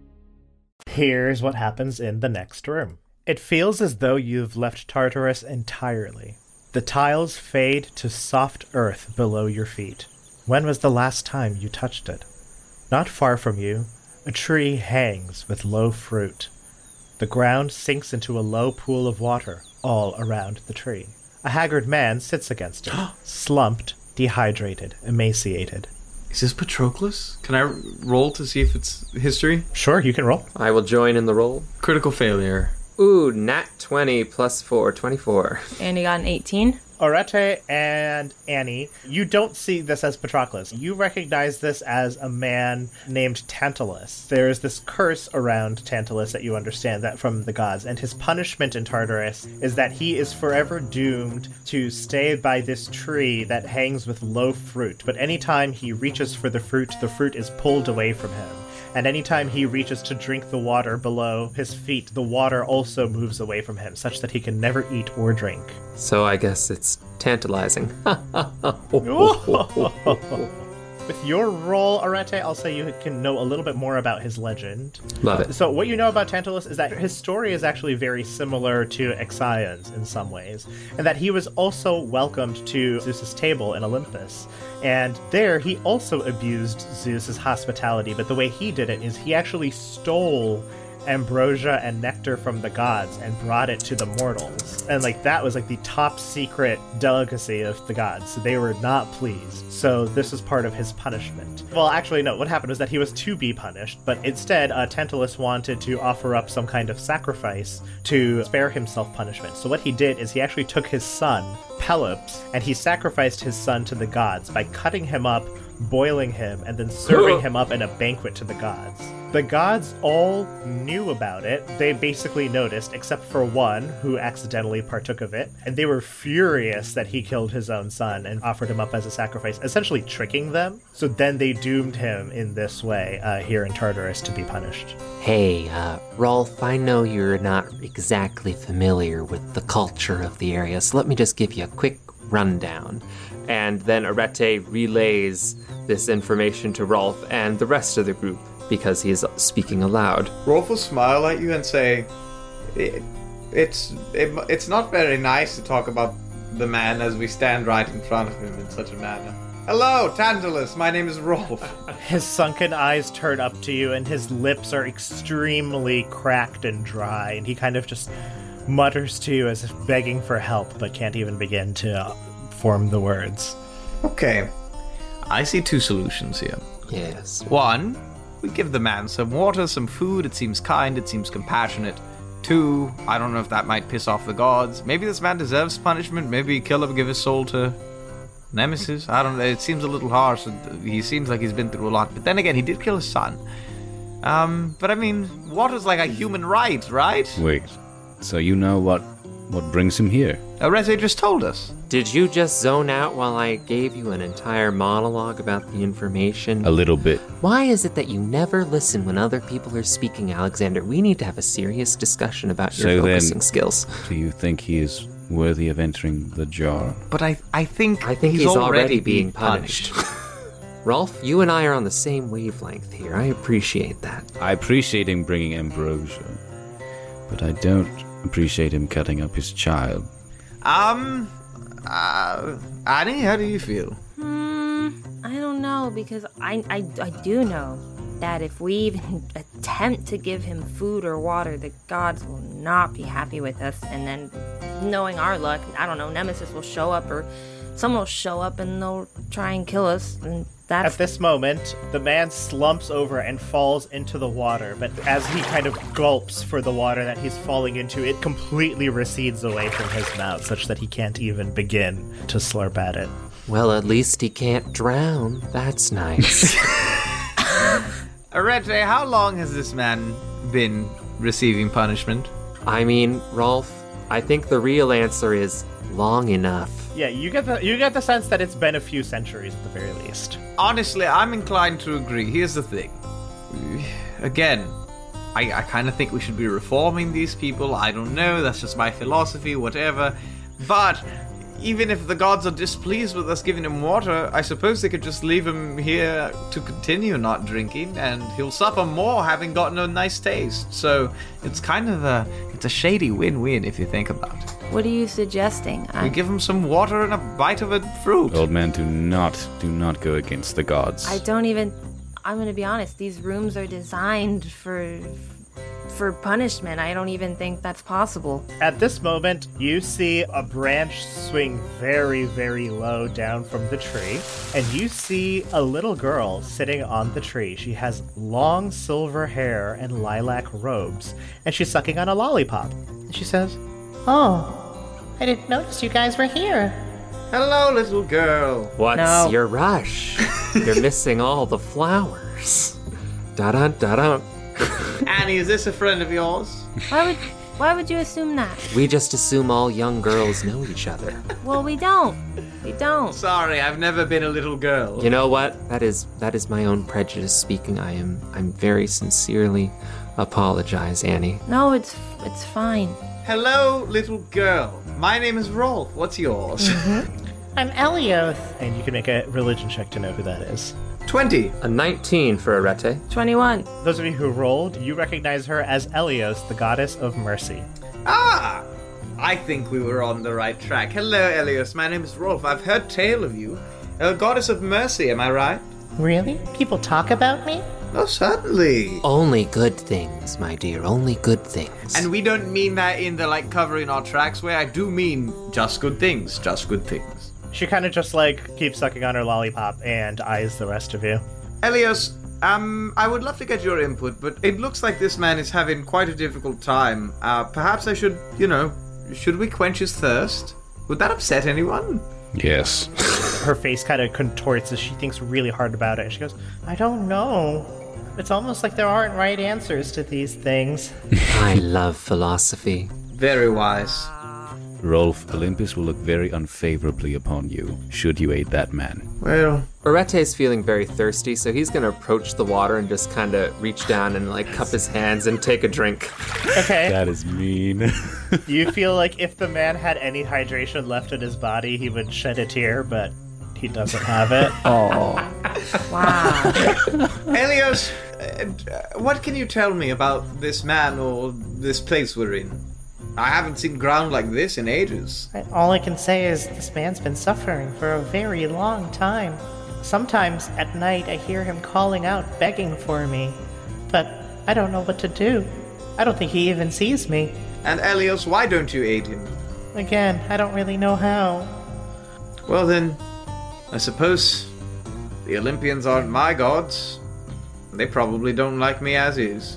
Here's what happens in the next room. It feels as though you've left Tartarus entirely. The tiles fade to soft earth below your feet. When was the last time you touched it? Not far from you, a tree hangs with low fruit. The ground sinks into a low pool of water all around the tree. A haggard man sits against it, slumped, dehydrated, emaciated. Is this Patroclus? Can I roll to see if it's history? Sure, you can roll. I will join in the roll. Critical failure. Ooh, nat twenty plus four, twenty-four. And you got an eighteen. Arete and Annie, you don't see this as Patroclus. You recognize this as a man named Tantalus. There is this curse around Tantalus that you understand that from the gods, and his punishment in Tartarus is that he is forever doomed to stay by this tree that hangs with low fruit. But anytime he reaches for the fruit, the fruit is pulled away from him. and anytime he reaches to drink the water below his feet, the water also moves away from him, such that he can never eat or drink. So I guess it's tantalizing. With your role, Arete, I'll say you can know a little bit more about his legend. Love it. So what you know about Tantalus is that his story is actually very similar to Ixion's in some ways, and that he was also welcomed to Zeus's table in Olympus. And there, he also abused Zeus's hospitality, but the way he did it is he actually stole ambrosia and nectar from the gods and brought it to the mortals. And like that was like the top secret delicacy of the gods. So they were not pleased. So this was part of his punishment. Well, actually, no. What happened was that he was to be punished, but instead, uh, Tantalus wanted to offer up some kind of sacrifice to spare himself punishment. So what he did is he actually took his son, Pelops, and he sacrificed his son to the gods by cutting him up, boiling him, and then serving him up in a banquet to the gods. The gods all knew about it. They basically noticed, except for one who accidentally partook of it, and they were furious that he killed his own son and offered him up as a sacrifice, essentially tricking them. So then they doomed him in this way uh, here in Tartarus to be punished. Hey, uh, Rolf, I know you're not exactly familiar with the culture of the area, so let me just give you a quick rundown. And then Arete relays this information to Rolf and the rest of the group, because he is speaking aloud. Rolf will smile at you and say, it, it's it, it's not very nice to talk about the man as we stand right in front of him in such a manner. Hello, Tantalus, my name is Rolf. His sunken eyes turn up to you, and his lips are extremely cracked and dry, and he kind of just mutters to you as if begging for help, but can't even begin to uh, form the words. Okay, I see two solutions here. Yes. One, we give the man some water, some food. It seems kind, it seems compassionate. Two, I don't know if that might piss off the gods. Maybe this man deserves punishment. Maybe kill him, give his soul to Nemesis. I don't know. It seems a little harsh. He seems like he's been through a lot. But then again, he did kill his son. Um, but I mean, water's like a human right, right? Wait, so you know what what brings him here? Arete just told us. Did you just zone out while I gave you an entire monologue about the information? A little bit. Why is it that you never listen when other people are speaking, Alexander? We need to have a serious discussion about your so focusing then, skills. Do you think he is worthy of entering the jar? But I I think I think he's, he's already, already being being punished. punished. Rolf, you and I are on the same wavelength here. I appreciate that. I appreciate him bringing ambrosia, but I don't appreciate him cutting up his child. Um, uh, Annie, how do you feel? Hmm, I don't know, because I, I, I do know that if we even attempt to give him food or water, the gods will not be happy with us, and then, knowing our luck, I don't know, Nemesis will show up, or someone will show up and they'll try and kill us, and that's... At this moment, the man slumps over and falls into the water, but as he kind of gulps for the water that he's falling into, it completely recedes away from his mouth, such that he can't even begin to slurp at it. Well, at least he can't drown. That's nice. Arete, how long has this man been receiving punishment? I mean, Rolf, I think the real answer is long enough. Yeah, you get the you get the sense that it's been a few centuries at the very least. Honestly, I'm inclined to agree. Here's the thing. Again, I, I kind of think we should be reforming these people. I don't know, that's just my philosophy, whatever. But even if the gods are displeased with us giving him water, I suppose they could just leave him here to continue not drinking, and he'll suffer more having gotten a nice taste. So it's kind of a it's a shady win-win if you think about it. What are you suggesting? We give him some water and a bite of a fruit. Old man, do not, do not go against the gods. I don't even... I'm going to be honest. These rooms are designed for... for punishment. I don't even think that's possible. At this moment, you see a branch swing very, very low down from the tree, and you see a little girl sitting on the tree. She has long silver hair and lilac robes, and she's sucking on a lollipop. And she says, "Oh, I didn't notice you guys were here." Hello, little girl. What's No. your rush? You're missing all the flowers. Da-dun, da-dun. Annie, is this a friend of yours? Why would why would you assume that? We just assume all young girls know each other. Well, we don't. They don't. Sorry, I've never been a little girl. You know what? That is that is my own prejudice speaking. I am I'm very sincerely apologize, Annie. No, it's it's fine. Hello, little girl. My name is Rolf. What's yours? I'm Elioth. And you can make a religion check to know who that is. twenty. A nineteen for Arete. twenty-one. Those of you who rolled, you recognize her as Elios, the goddess of mercy. Ah! I think we were on the right track. Hello, Elios. My name is Rolf. I've heard tale of you. A goddess of mercy, am I right? Really? People talk about me? Oh, certainly. Only good things, my dear. Only good things. And we don't mean that in the, like, covering our tracks way. I do mean just good things. Just good things. She kind of just, like, keeps sucking on her lollipop and eyes the rest of you. Elios, um, I would love to get your input, but it looks like this man is having quite a difficult time. Uh, perhaps I should, you know, should we quench his thirst? Would that upset anyone? Yes. Her face kind of contorts as she thinks really hard about it. She goes, I don't know. It's almost like there aren't right answers to these things. I love philosophy. Very wise. Rolf, Olympus will look very unfavorably upon you, should you aid that man. Well... Arete is feeling very thirsty, so he's going to approach the water and just kind of reach down and, like, cup his hands and take a drink. Okay. That is mean. You feel like if the man had any hydration left in his body, he would shed a tear, but he doesn't have it. Oh. Wow. Elios, uh, what can you tell me about this man or this place we're in? I haven't seen ground like this in ages. All I can say is this man's been suffering for a very long time. Sometimes at night I hear him calling out, begging for me. But I don't know what to do. I don't think he even sees me. And Elios, why don't you aid him? Again, I don't really know how. Well then, I suppose the Olympians aren't my gods. They probably don't like me as is.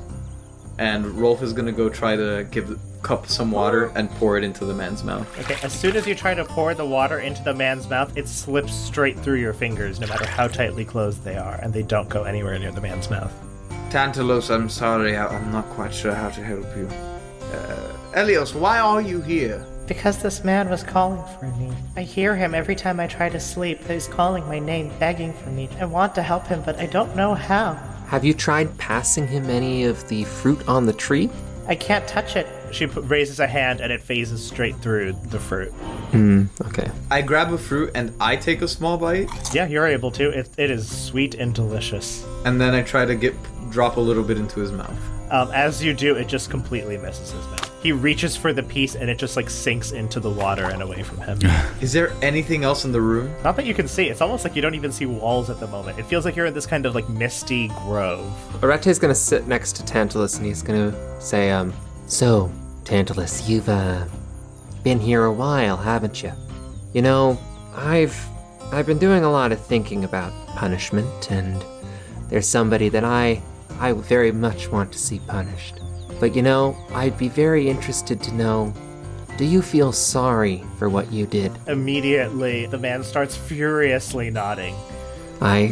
And Rolf is gonna go try to give the cup some water and pour it into the man's mouth. Okay, as soon as you try to pour the water into the man's mouth, it slips straight through your fingers, no matter how tightly closed they are, and they don't go anywhere near the man's mouth. Tantalos, I'm sorry, I'm not quite sure how to help you. Uh, Elios, why are you here? Because this man was calling for me. I hear him every time I try to sleep. He's calling my name, begging for me. I want to help him, but I don't know how. Have you tried passing him any of the fruit on the tree? I can't touch it. She p- raises a hand and it phases straight through the fruit. Hmm, okay. I grab a fruit and I take a small bite. Yeah, you're able to. It, it is sweet and delicious. And then I try to get drop a little bit into his mouth. Um, as you do, it just completely misses his mouth. He reaches for the piece and it just like sinks into the water and away from him. Is there anything else in the room? Not that you can see. It's almost like you don't even see walls at the moment. It feels like you're in this kind of like misty grove. Arete's gonna sit next to Tantalus and he's gonna say, um, so, Tantalus, you've, uh, been here a while, haven't you? You know, I've, I've been doing a lot of thinking about punishment, and there's somebody that I, I very much want to see punished. But you know, I'd be very interested to know, do you feel sorry for what you did? Immediately, the man starts furiously nodding. I,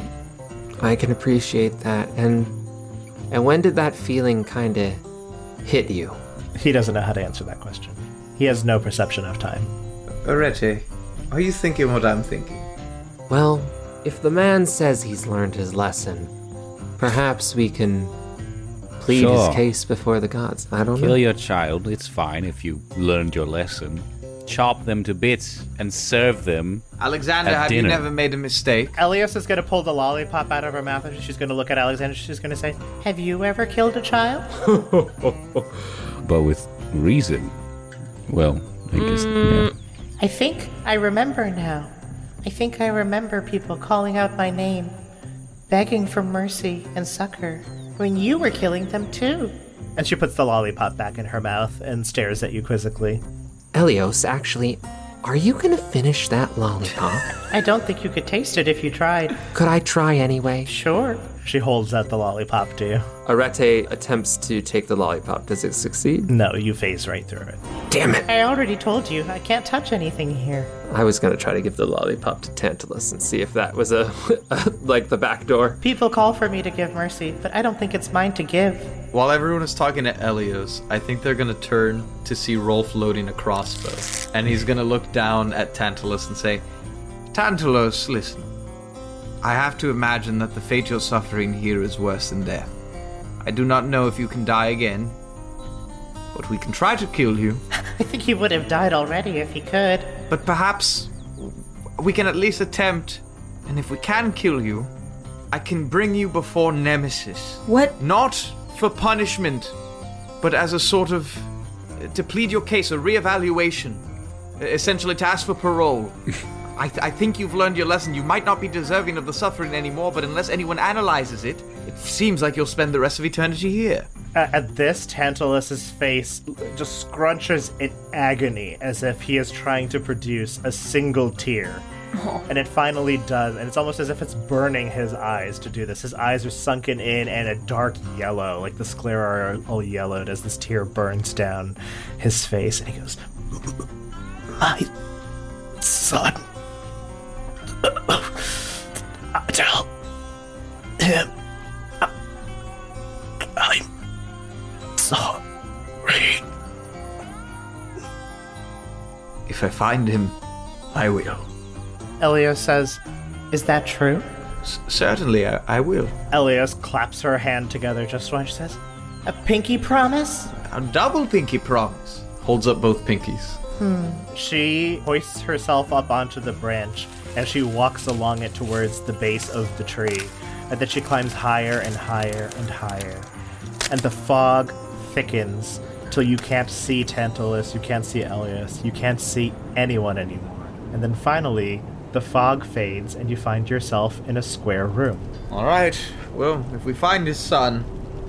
I can appreciate that, and, and when did that feeling kinda hit you? He doesn't know how to answer that question. He has no perception of time. Arete, are you thinking what I'm thinking? Well, if the man says he's learned his lesson, perhaps we can plead Sure. his case before the gods. I don't Kill know. your child, it's fine if you learned your lesson. Chop them to bits and serve them Alexander, at have dinner. you never made a mistake? Elias is going to pull the lollipop out of her mouth and she's going to look at Alexander. She's going to say, have you ever killed a child? But with reason. Well, I guess, yeah. I think I remember now. I think I remember people calling out my name, begging for mercy and succor, when you were killing them too. And she puts the lollipop back in her mouth and stares at you quizzically. Elios, actually, are you gonna finish that lollipop? I don't think you could taste it if you tried. Could I try anyway? Sure. She holds out the lollipop to you. Arete attempts to take the lollipop. Does it succeed? No, you phase right through it. Damn it! I already told you, I can't touch anything here. I was gonna try to give the lollipop to Tantalus and see if that was a, like the back door. People call for me to give mercy, but I don't think it's mine to give. While everyone is talking to Elios, I think they're gonna turn to see Rolf loading a crossbow. And he's gonna look down at Tantalus and say, Tantalus, listen. I have to imagine that the fate you're suffering here is worse than death. I do not know if you can die again, but we can try to kill you. I think he would have died already if he could. But perhaps we can at least attempt, and if we can kill you, I can bring you before Nemesis. What? Not for punishment, but as a sort of... to plead your case, a reevaluation. Essentially to ask for parole. I, th- I think you've learned your lesson. You might not be deserving of the suffering anymore, but unless anyone analyzes it, it seems like you'll spend the rest of eternity here. Uh, at this, Tantalus's face just scrunches in agony, as if he is trying to produce a single tear. Oh. And it finally does, and it's almost as if it's burning his eyes to do this. His eyes are sunken in and a dark yellow, like the sclera are all yellowed as this tear burns down his face, and he goes, "My son. Tell him I'm sorry." If I find him, I will. Elios says, "Is that true?" S- certainly, I-, I will. Elios claps her hand together just once. She says, "A pinky promise?" A double pinky promise. Holds up both pinkies. Hmm. She hoists herself up onto the branch, and she walks along it towards the base of the tree, and then she climbs higher and higher and higher. And the fog thickens till you can't see Tantalus, you can't see Elios, you can't see anyone anymore. And then finally, the fog fades, and you find yourself in a square room. All right. Well, if we find his son,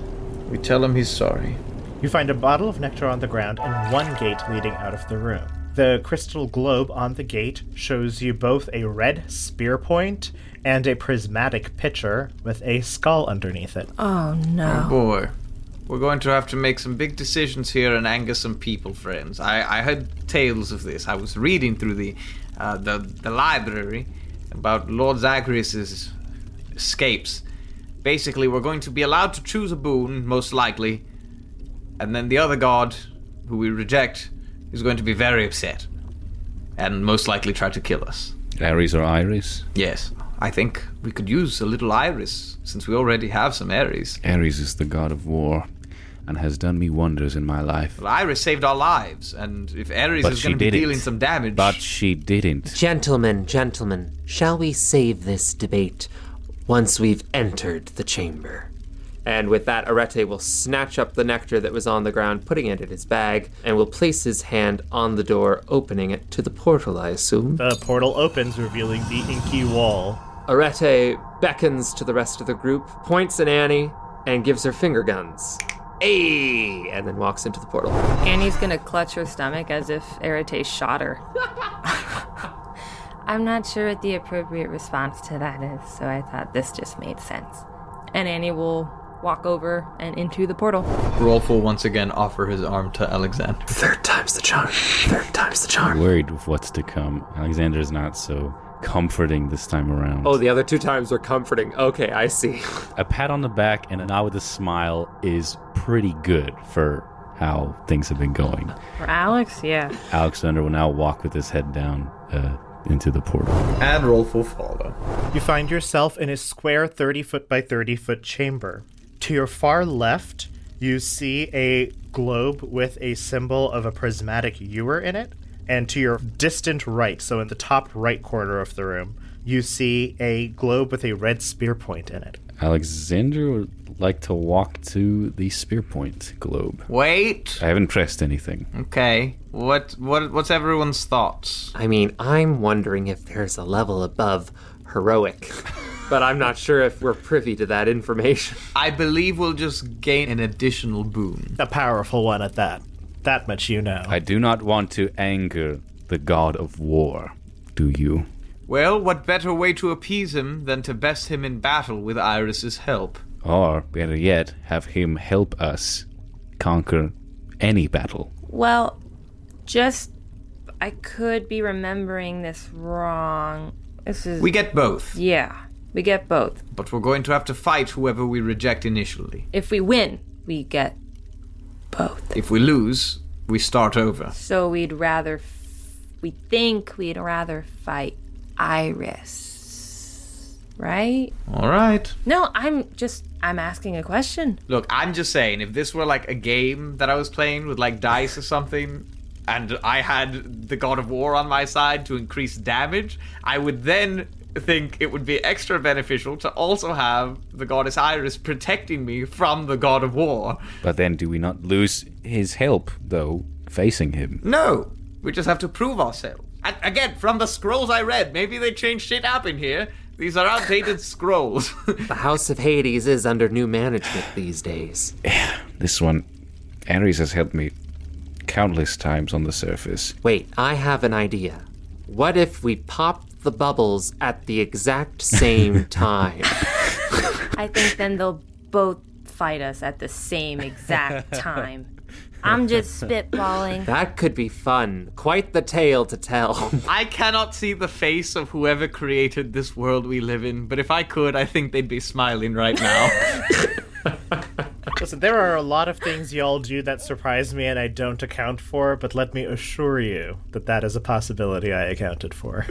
we tell him he's sorry. You find a bottle of nectar on the ground and one gate leading out of the room. The crystal globe on the gate shows you both a red spear point and a prismatic pitcher with a skull underneath it. Oh, no. Oh, boy. We're going to have to make some big decisions here and anger some people, friends. I, I heard tales of this. I was reading through the, uh, the, the library about Lord Zagreus' escapes. Basically, we're going to be allowed to choose a boon, most likely, and then the other god, who we reject, is going to be very upset, and most likely try to kill us. Ares or Iris? Yes. I think we could use a little Iris, since we already have some Ares. Ares is the god of war, and has done me wonders in my life. Well, Iris saved our lives, and if Ares But is she going to be didn't. dealing some damage... But she didn't. Gentlemen, gentlemen, shall we save this debate once we've entered the chamber? And with that, Arete will snatch up the nectar that was on the ground, putting it in his bag, and will place his hand on the door, opening it to the portal, I assume. The portal opens, revealing the inky wall. Arete beckons to the rest of the group, points at Annie, and gives her finger guns. Ayy! And then walks into the portal. Annie's gonna clutch her stomach as if Arete shot her. I'm not sure what the appropriate response to that is, so I thought this just made sense. And Annie will walk over and into the portal. Rolf will once again offer his arm to Alexander. Third time's the charm. Third time's the charm. I'm worried with what's to come. Alexander's not so comforting this time around. Oh, the other two times were comforting. Okay, I see. A pat on the back and a nod with a smile is pretty good for how things have been going. For Alex, yeah. Alexander will now walk with his head down uh, into the portal. And Rolf will follow. You find yourself in a square thirty foot by thirty foot chamber. To your far left, you see a globe with a symbol of a prismatic ewer in it. And to your distant right, so in the top right corner of the room, you see a globe with a red spear point in it. Alexander would like to walk to the spear point globe. Wait. I haven't pressed anything. Okay. What what what's everyone's thoughts? I mean, I'm wondering if there's a level above heroic. But I'm not sure if we're privy to that information. I believe we'll just gain an additional boon. A powerful one at that. That much you know. I do not want to anger the god of war, do you? Well, what better way to appease him than to best him in battle with Iris's help? Or, better yet, have him help us conquer any battle. Well, just... I could be remembering this wrong. This is... We get both. Yeah, we get both. But we're going to have to fight whoever we reject initially. If we win, we get both. If we lose, we start over. So we'd rather... F- we think we'd rather fight Iris. Right? All right. No, I'm just, I'm asking a question. Look, I'm just saying, if this were like a game that I was playing with like dice or something, and I had the God of War on my side to increase damage, I would then think it would be extra beneficial to also have the Goddess Iris protecting me from the God of War. But then do we not lose his help, though, facing him? No, we just have to prove ourselves. And again, from the scrolls I read, maybe they changed shit up in here. These are outdated scrolls. The House of Hades is under new management these days. This one, Ares has helped me countless times on the surface. Wait, I have an idea. What if we pop the bubbles at the exact same time? I think then they'll both fight us at the same exact time. I'm just spitballing. That could be fun. Quite the tale to tell. I cannot see the face of whoever created this world we live in, but if I could, I think they'd be smiling right now. Listen, there are a lot of things y'all do that surprise me and I don't account for, but let me assure you that that is a possibility I accounted for.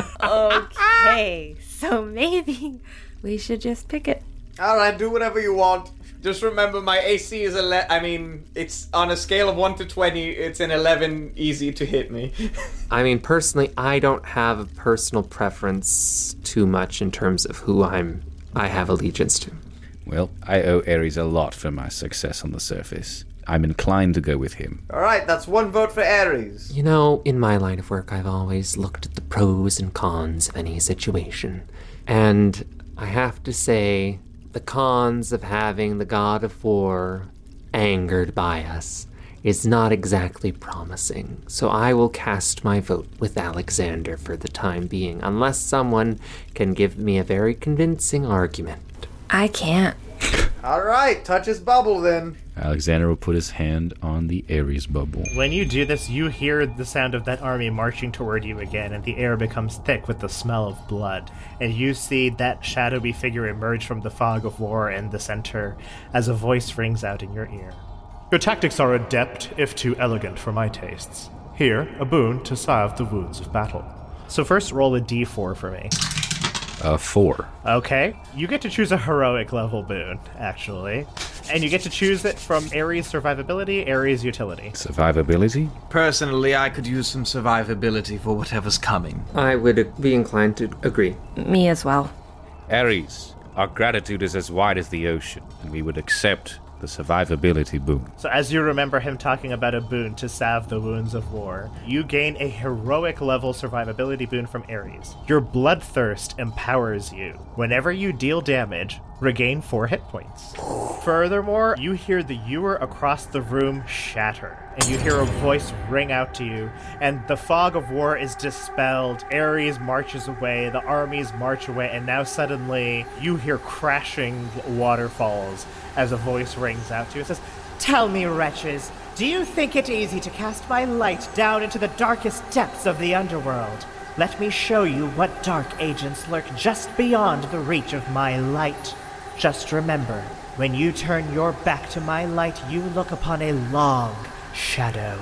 Okay, so maybe we should just pick it. Alright, do whatever you want. Just remember my A C is eleven. I mean, it's on a scale of one to twenty, it's an eleven easy to hit me. I mean, personally, I don't have a personal preference too much in terms of who I'm I have allegiance to. Well, I owe Ares a lot for my success on the surface. I'm inclined to go with him. Alright, that's one vote for Ares. You know, in my line of work, I've always looked at the pros and cons of any situation. And I have to say, the cons of having the God of War angered by us is not exactly promising. So I will cast my vote with Alexander for the time being, unless someone can give me a very convincing argument. I can't. Alright, touch his bubble then. Alexander will put his hand on the Ares bubble. When you do this, you hear the sound of that army marching toward you again, and the air becomes thick with the smell of blood. And you see that shadowy figure emerge from the fog of war in the center as a voice rings out in your ear. Your tactics are adept, if too elegant for my tastes. Here, a boon to salve the wounds of battle. So first roll a d four for me. Uh, four. Okay. You get to choose a heroic level boon, actually. And you get to choose it from Ares survivability, Ares utility. Survivability? Personally, I could use some survivability for whatever's coming. I would be inclined to agree. Me as well. Ares, our gratitude is as wide as the ocean, and we would accept the survivability boon. So as you remember him talking about a boon to salve the wounds of war, you gain a heroic level survivability boon from Ares. Your bloodthirst empowers you. Whenever you deal damage, regain four hit points. Furthermore, you hear the ewer across the room shatter, and you hear a voice ring out to you, and the fog of war is dispelled. Ares marches away, the armies march away, and now suddenly you hear crashing waterfalls as a voice rings out to you. It says, "Tell me, wretches, do you think it easy to cast my light down into the darkest depths of the underworld? Let me show you what dark agents lurk just beyond the reach of my light. Just remember, when you turn your back to my light, you look upon a long shadow."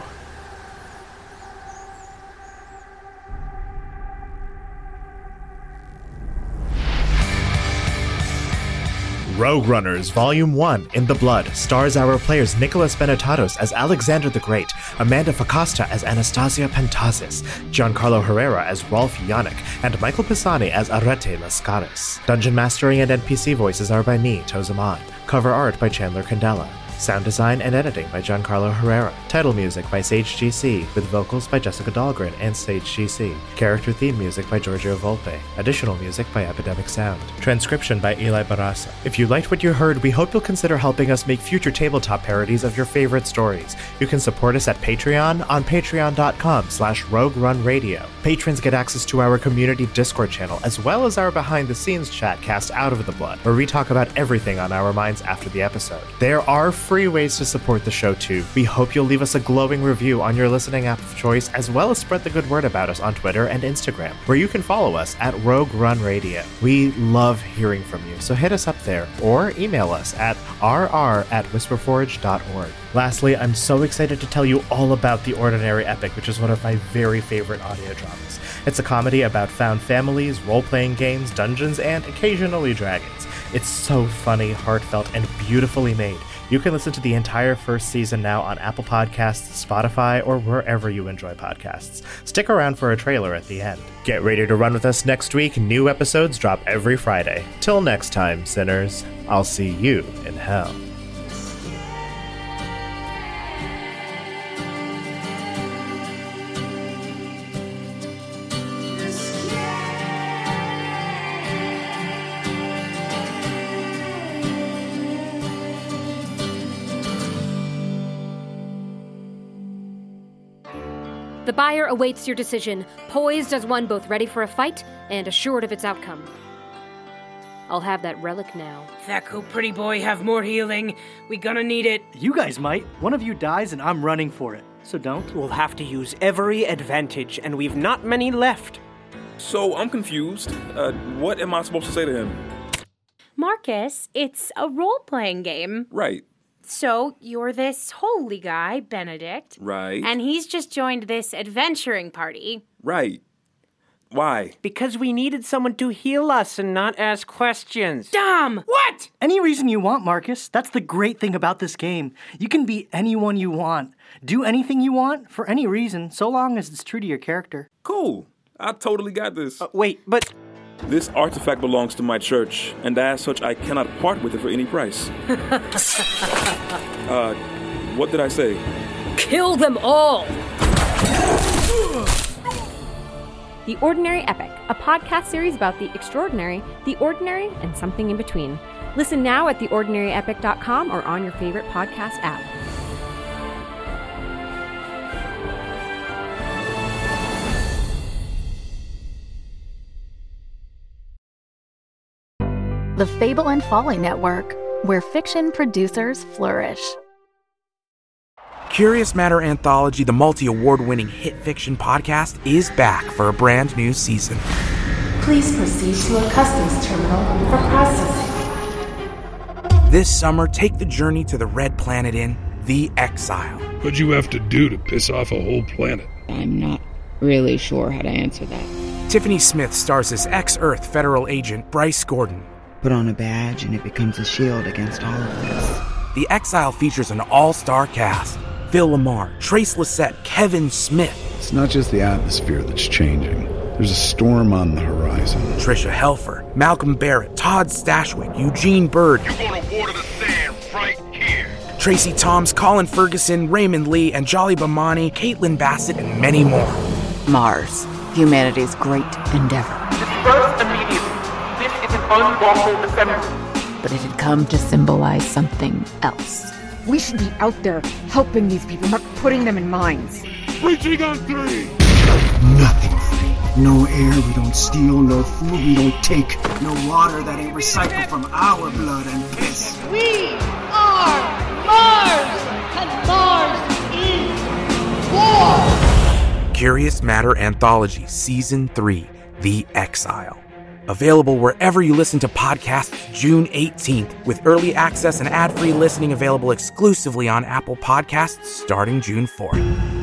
Rogue Runners Volume one In the Blood stars our players Nicholas Benetatos as Alexander the Great, Amanda Facasta as Anastasia Pentazis, Giancarlo Herrera as Rolf Yannick, and Michael Pisani as Arete Lascaris. Dungeon mastering and N P C voices are by me, Tozaman. Cover art by Chandler Candela. Sound design and editing by Giancarlo Herrera. Title music by Sage G C, with vocals by Jessica Dahlgren and Sage G C. Character theme music by Giorgio Volpe. Additional music by Epidemic Sound. Transcription by Eli Barasa. If you liked what you heard, we hope you'll consider helping us make future tabletop parodies of your favorite stories. You can support us at Patreon on patreon.com slash Rogue Run Radio. Patrons get access to our community Discord channel, as well as our behind-the-scenes chat cast Out of the Blood, where we talk about everything on our minds after the episode. There are free ways to support the show too. We hope you'll leave us a glowing review on your listening app of choice, as well as spread the good word about us on Twitter and Instagram, where you can follow us at Rogue Run Radio. We love hearing from you, so hit us up there or email us at r r at whisperforge dot org. Lastly, I'm so excited to tell you all about The Ordinary Epic, which is one of my very favorite audio dramas. It's a comedy about found families, role-playing games, dungeons, and occasionally dragons. It's so funny, heartfelt, and beautifully made. You can listen to the entire first season now on Apple Podcasts, Spotify, or wherever you enjoy podcasts. Stick around for a trailer at the end. Get ready to run with us next week. New episodes drop every Friday. Till next time, sinners, I'll see you in hell. The buyer awaits your decision, poised as one both ready for a fight and assured of its outcome. I'll have that relic now. Thaku, pretty boy, have more healing. We gonna need it. You guys might. One of you dies and I'm running for it. So don't. We'll have to use every advantage, and we've not many left. So, I'm confused. Uh, what am I supposed to say to him? Marcus, it's a role-playing game. Right. So, you're this holy guy, Benedict. Right. And he's just joined this adventuring party. Right. Why? Because we needed someone to heal us and not ask questions. Dumb! What? Any reason you want, Marcus. That's the great thing about this game. You can be anyone you want. Do anything you want, for any reason, so long as it's true to your character. Cool. I totally got this. Uh, wait, but... This artifact belongs to my church, and as such, I cannot part with it for any price. uh, what did I say? Kill them all! The Ordinary Epic, a podcast series about the extraordinary, the ordinary, and something in between. Listen now at the ordinary epic dot com or on your favorite podcast app. The Fable and Folly Network, where fiction producers flourish. Curious Matter Anthology, the multi-award-winning hit fiction podcast, is back for a brand new season. Please proceed to a customs terminal for processing. This summer, take the journey to the red planet in The Exile. What'd you have to do to piss off a whole planet? I'm not really sure how to answer that. Tiffany Smith stars as ex-Earth federal agent Bryce Gordon. Put on a badge and it becomes a shield against all of this. The Exile features an all-star cast. Phil Lamar, Trace Lysette, Kevin Smith. It's not just the atmosphere that's changing. There's a storm on the horizon. Tricia Helfer, Malcolm Barrett, Todd Stashwick, Eugene Bird. You're gonna water the sand right here. Tracy Toms, Colin Ferguson, Raymond Lee, and Jolly Bamani, Caitlin Bassett, and many more. Mars, humanity's great endeavor. Disperse immediately. This is an unlawful assembly. But it had come to symbolize something else. We should be out there helping these people, not putting them in mines. Reaching on three! Nothing free. No air we don't steal, no food we don't take, no water that ain't recycled from our blood and piss. We are Mars, and Mars is war! Curious Matter Anthology Season three, The Exile. Available wherever you listen to podcasts June eighteenth, with early access and ad-free listening available exclusively on Apple Podcasts starting June fourth.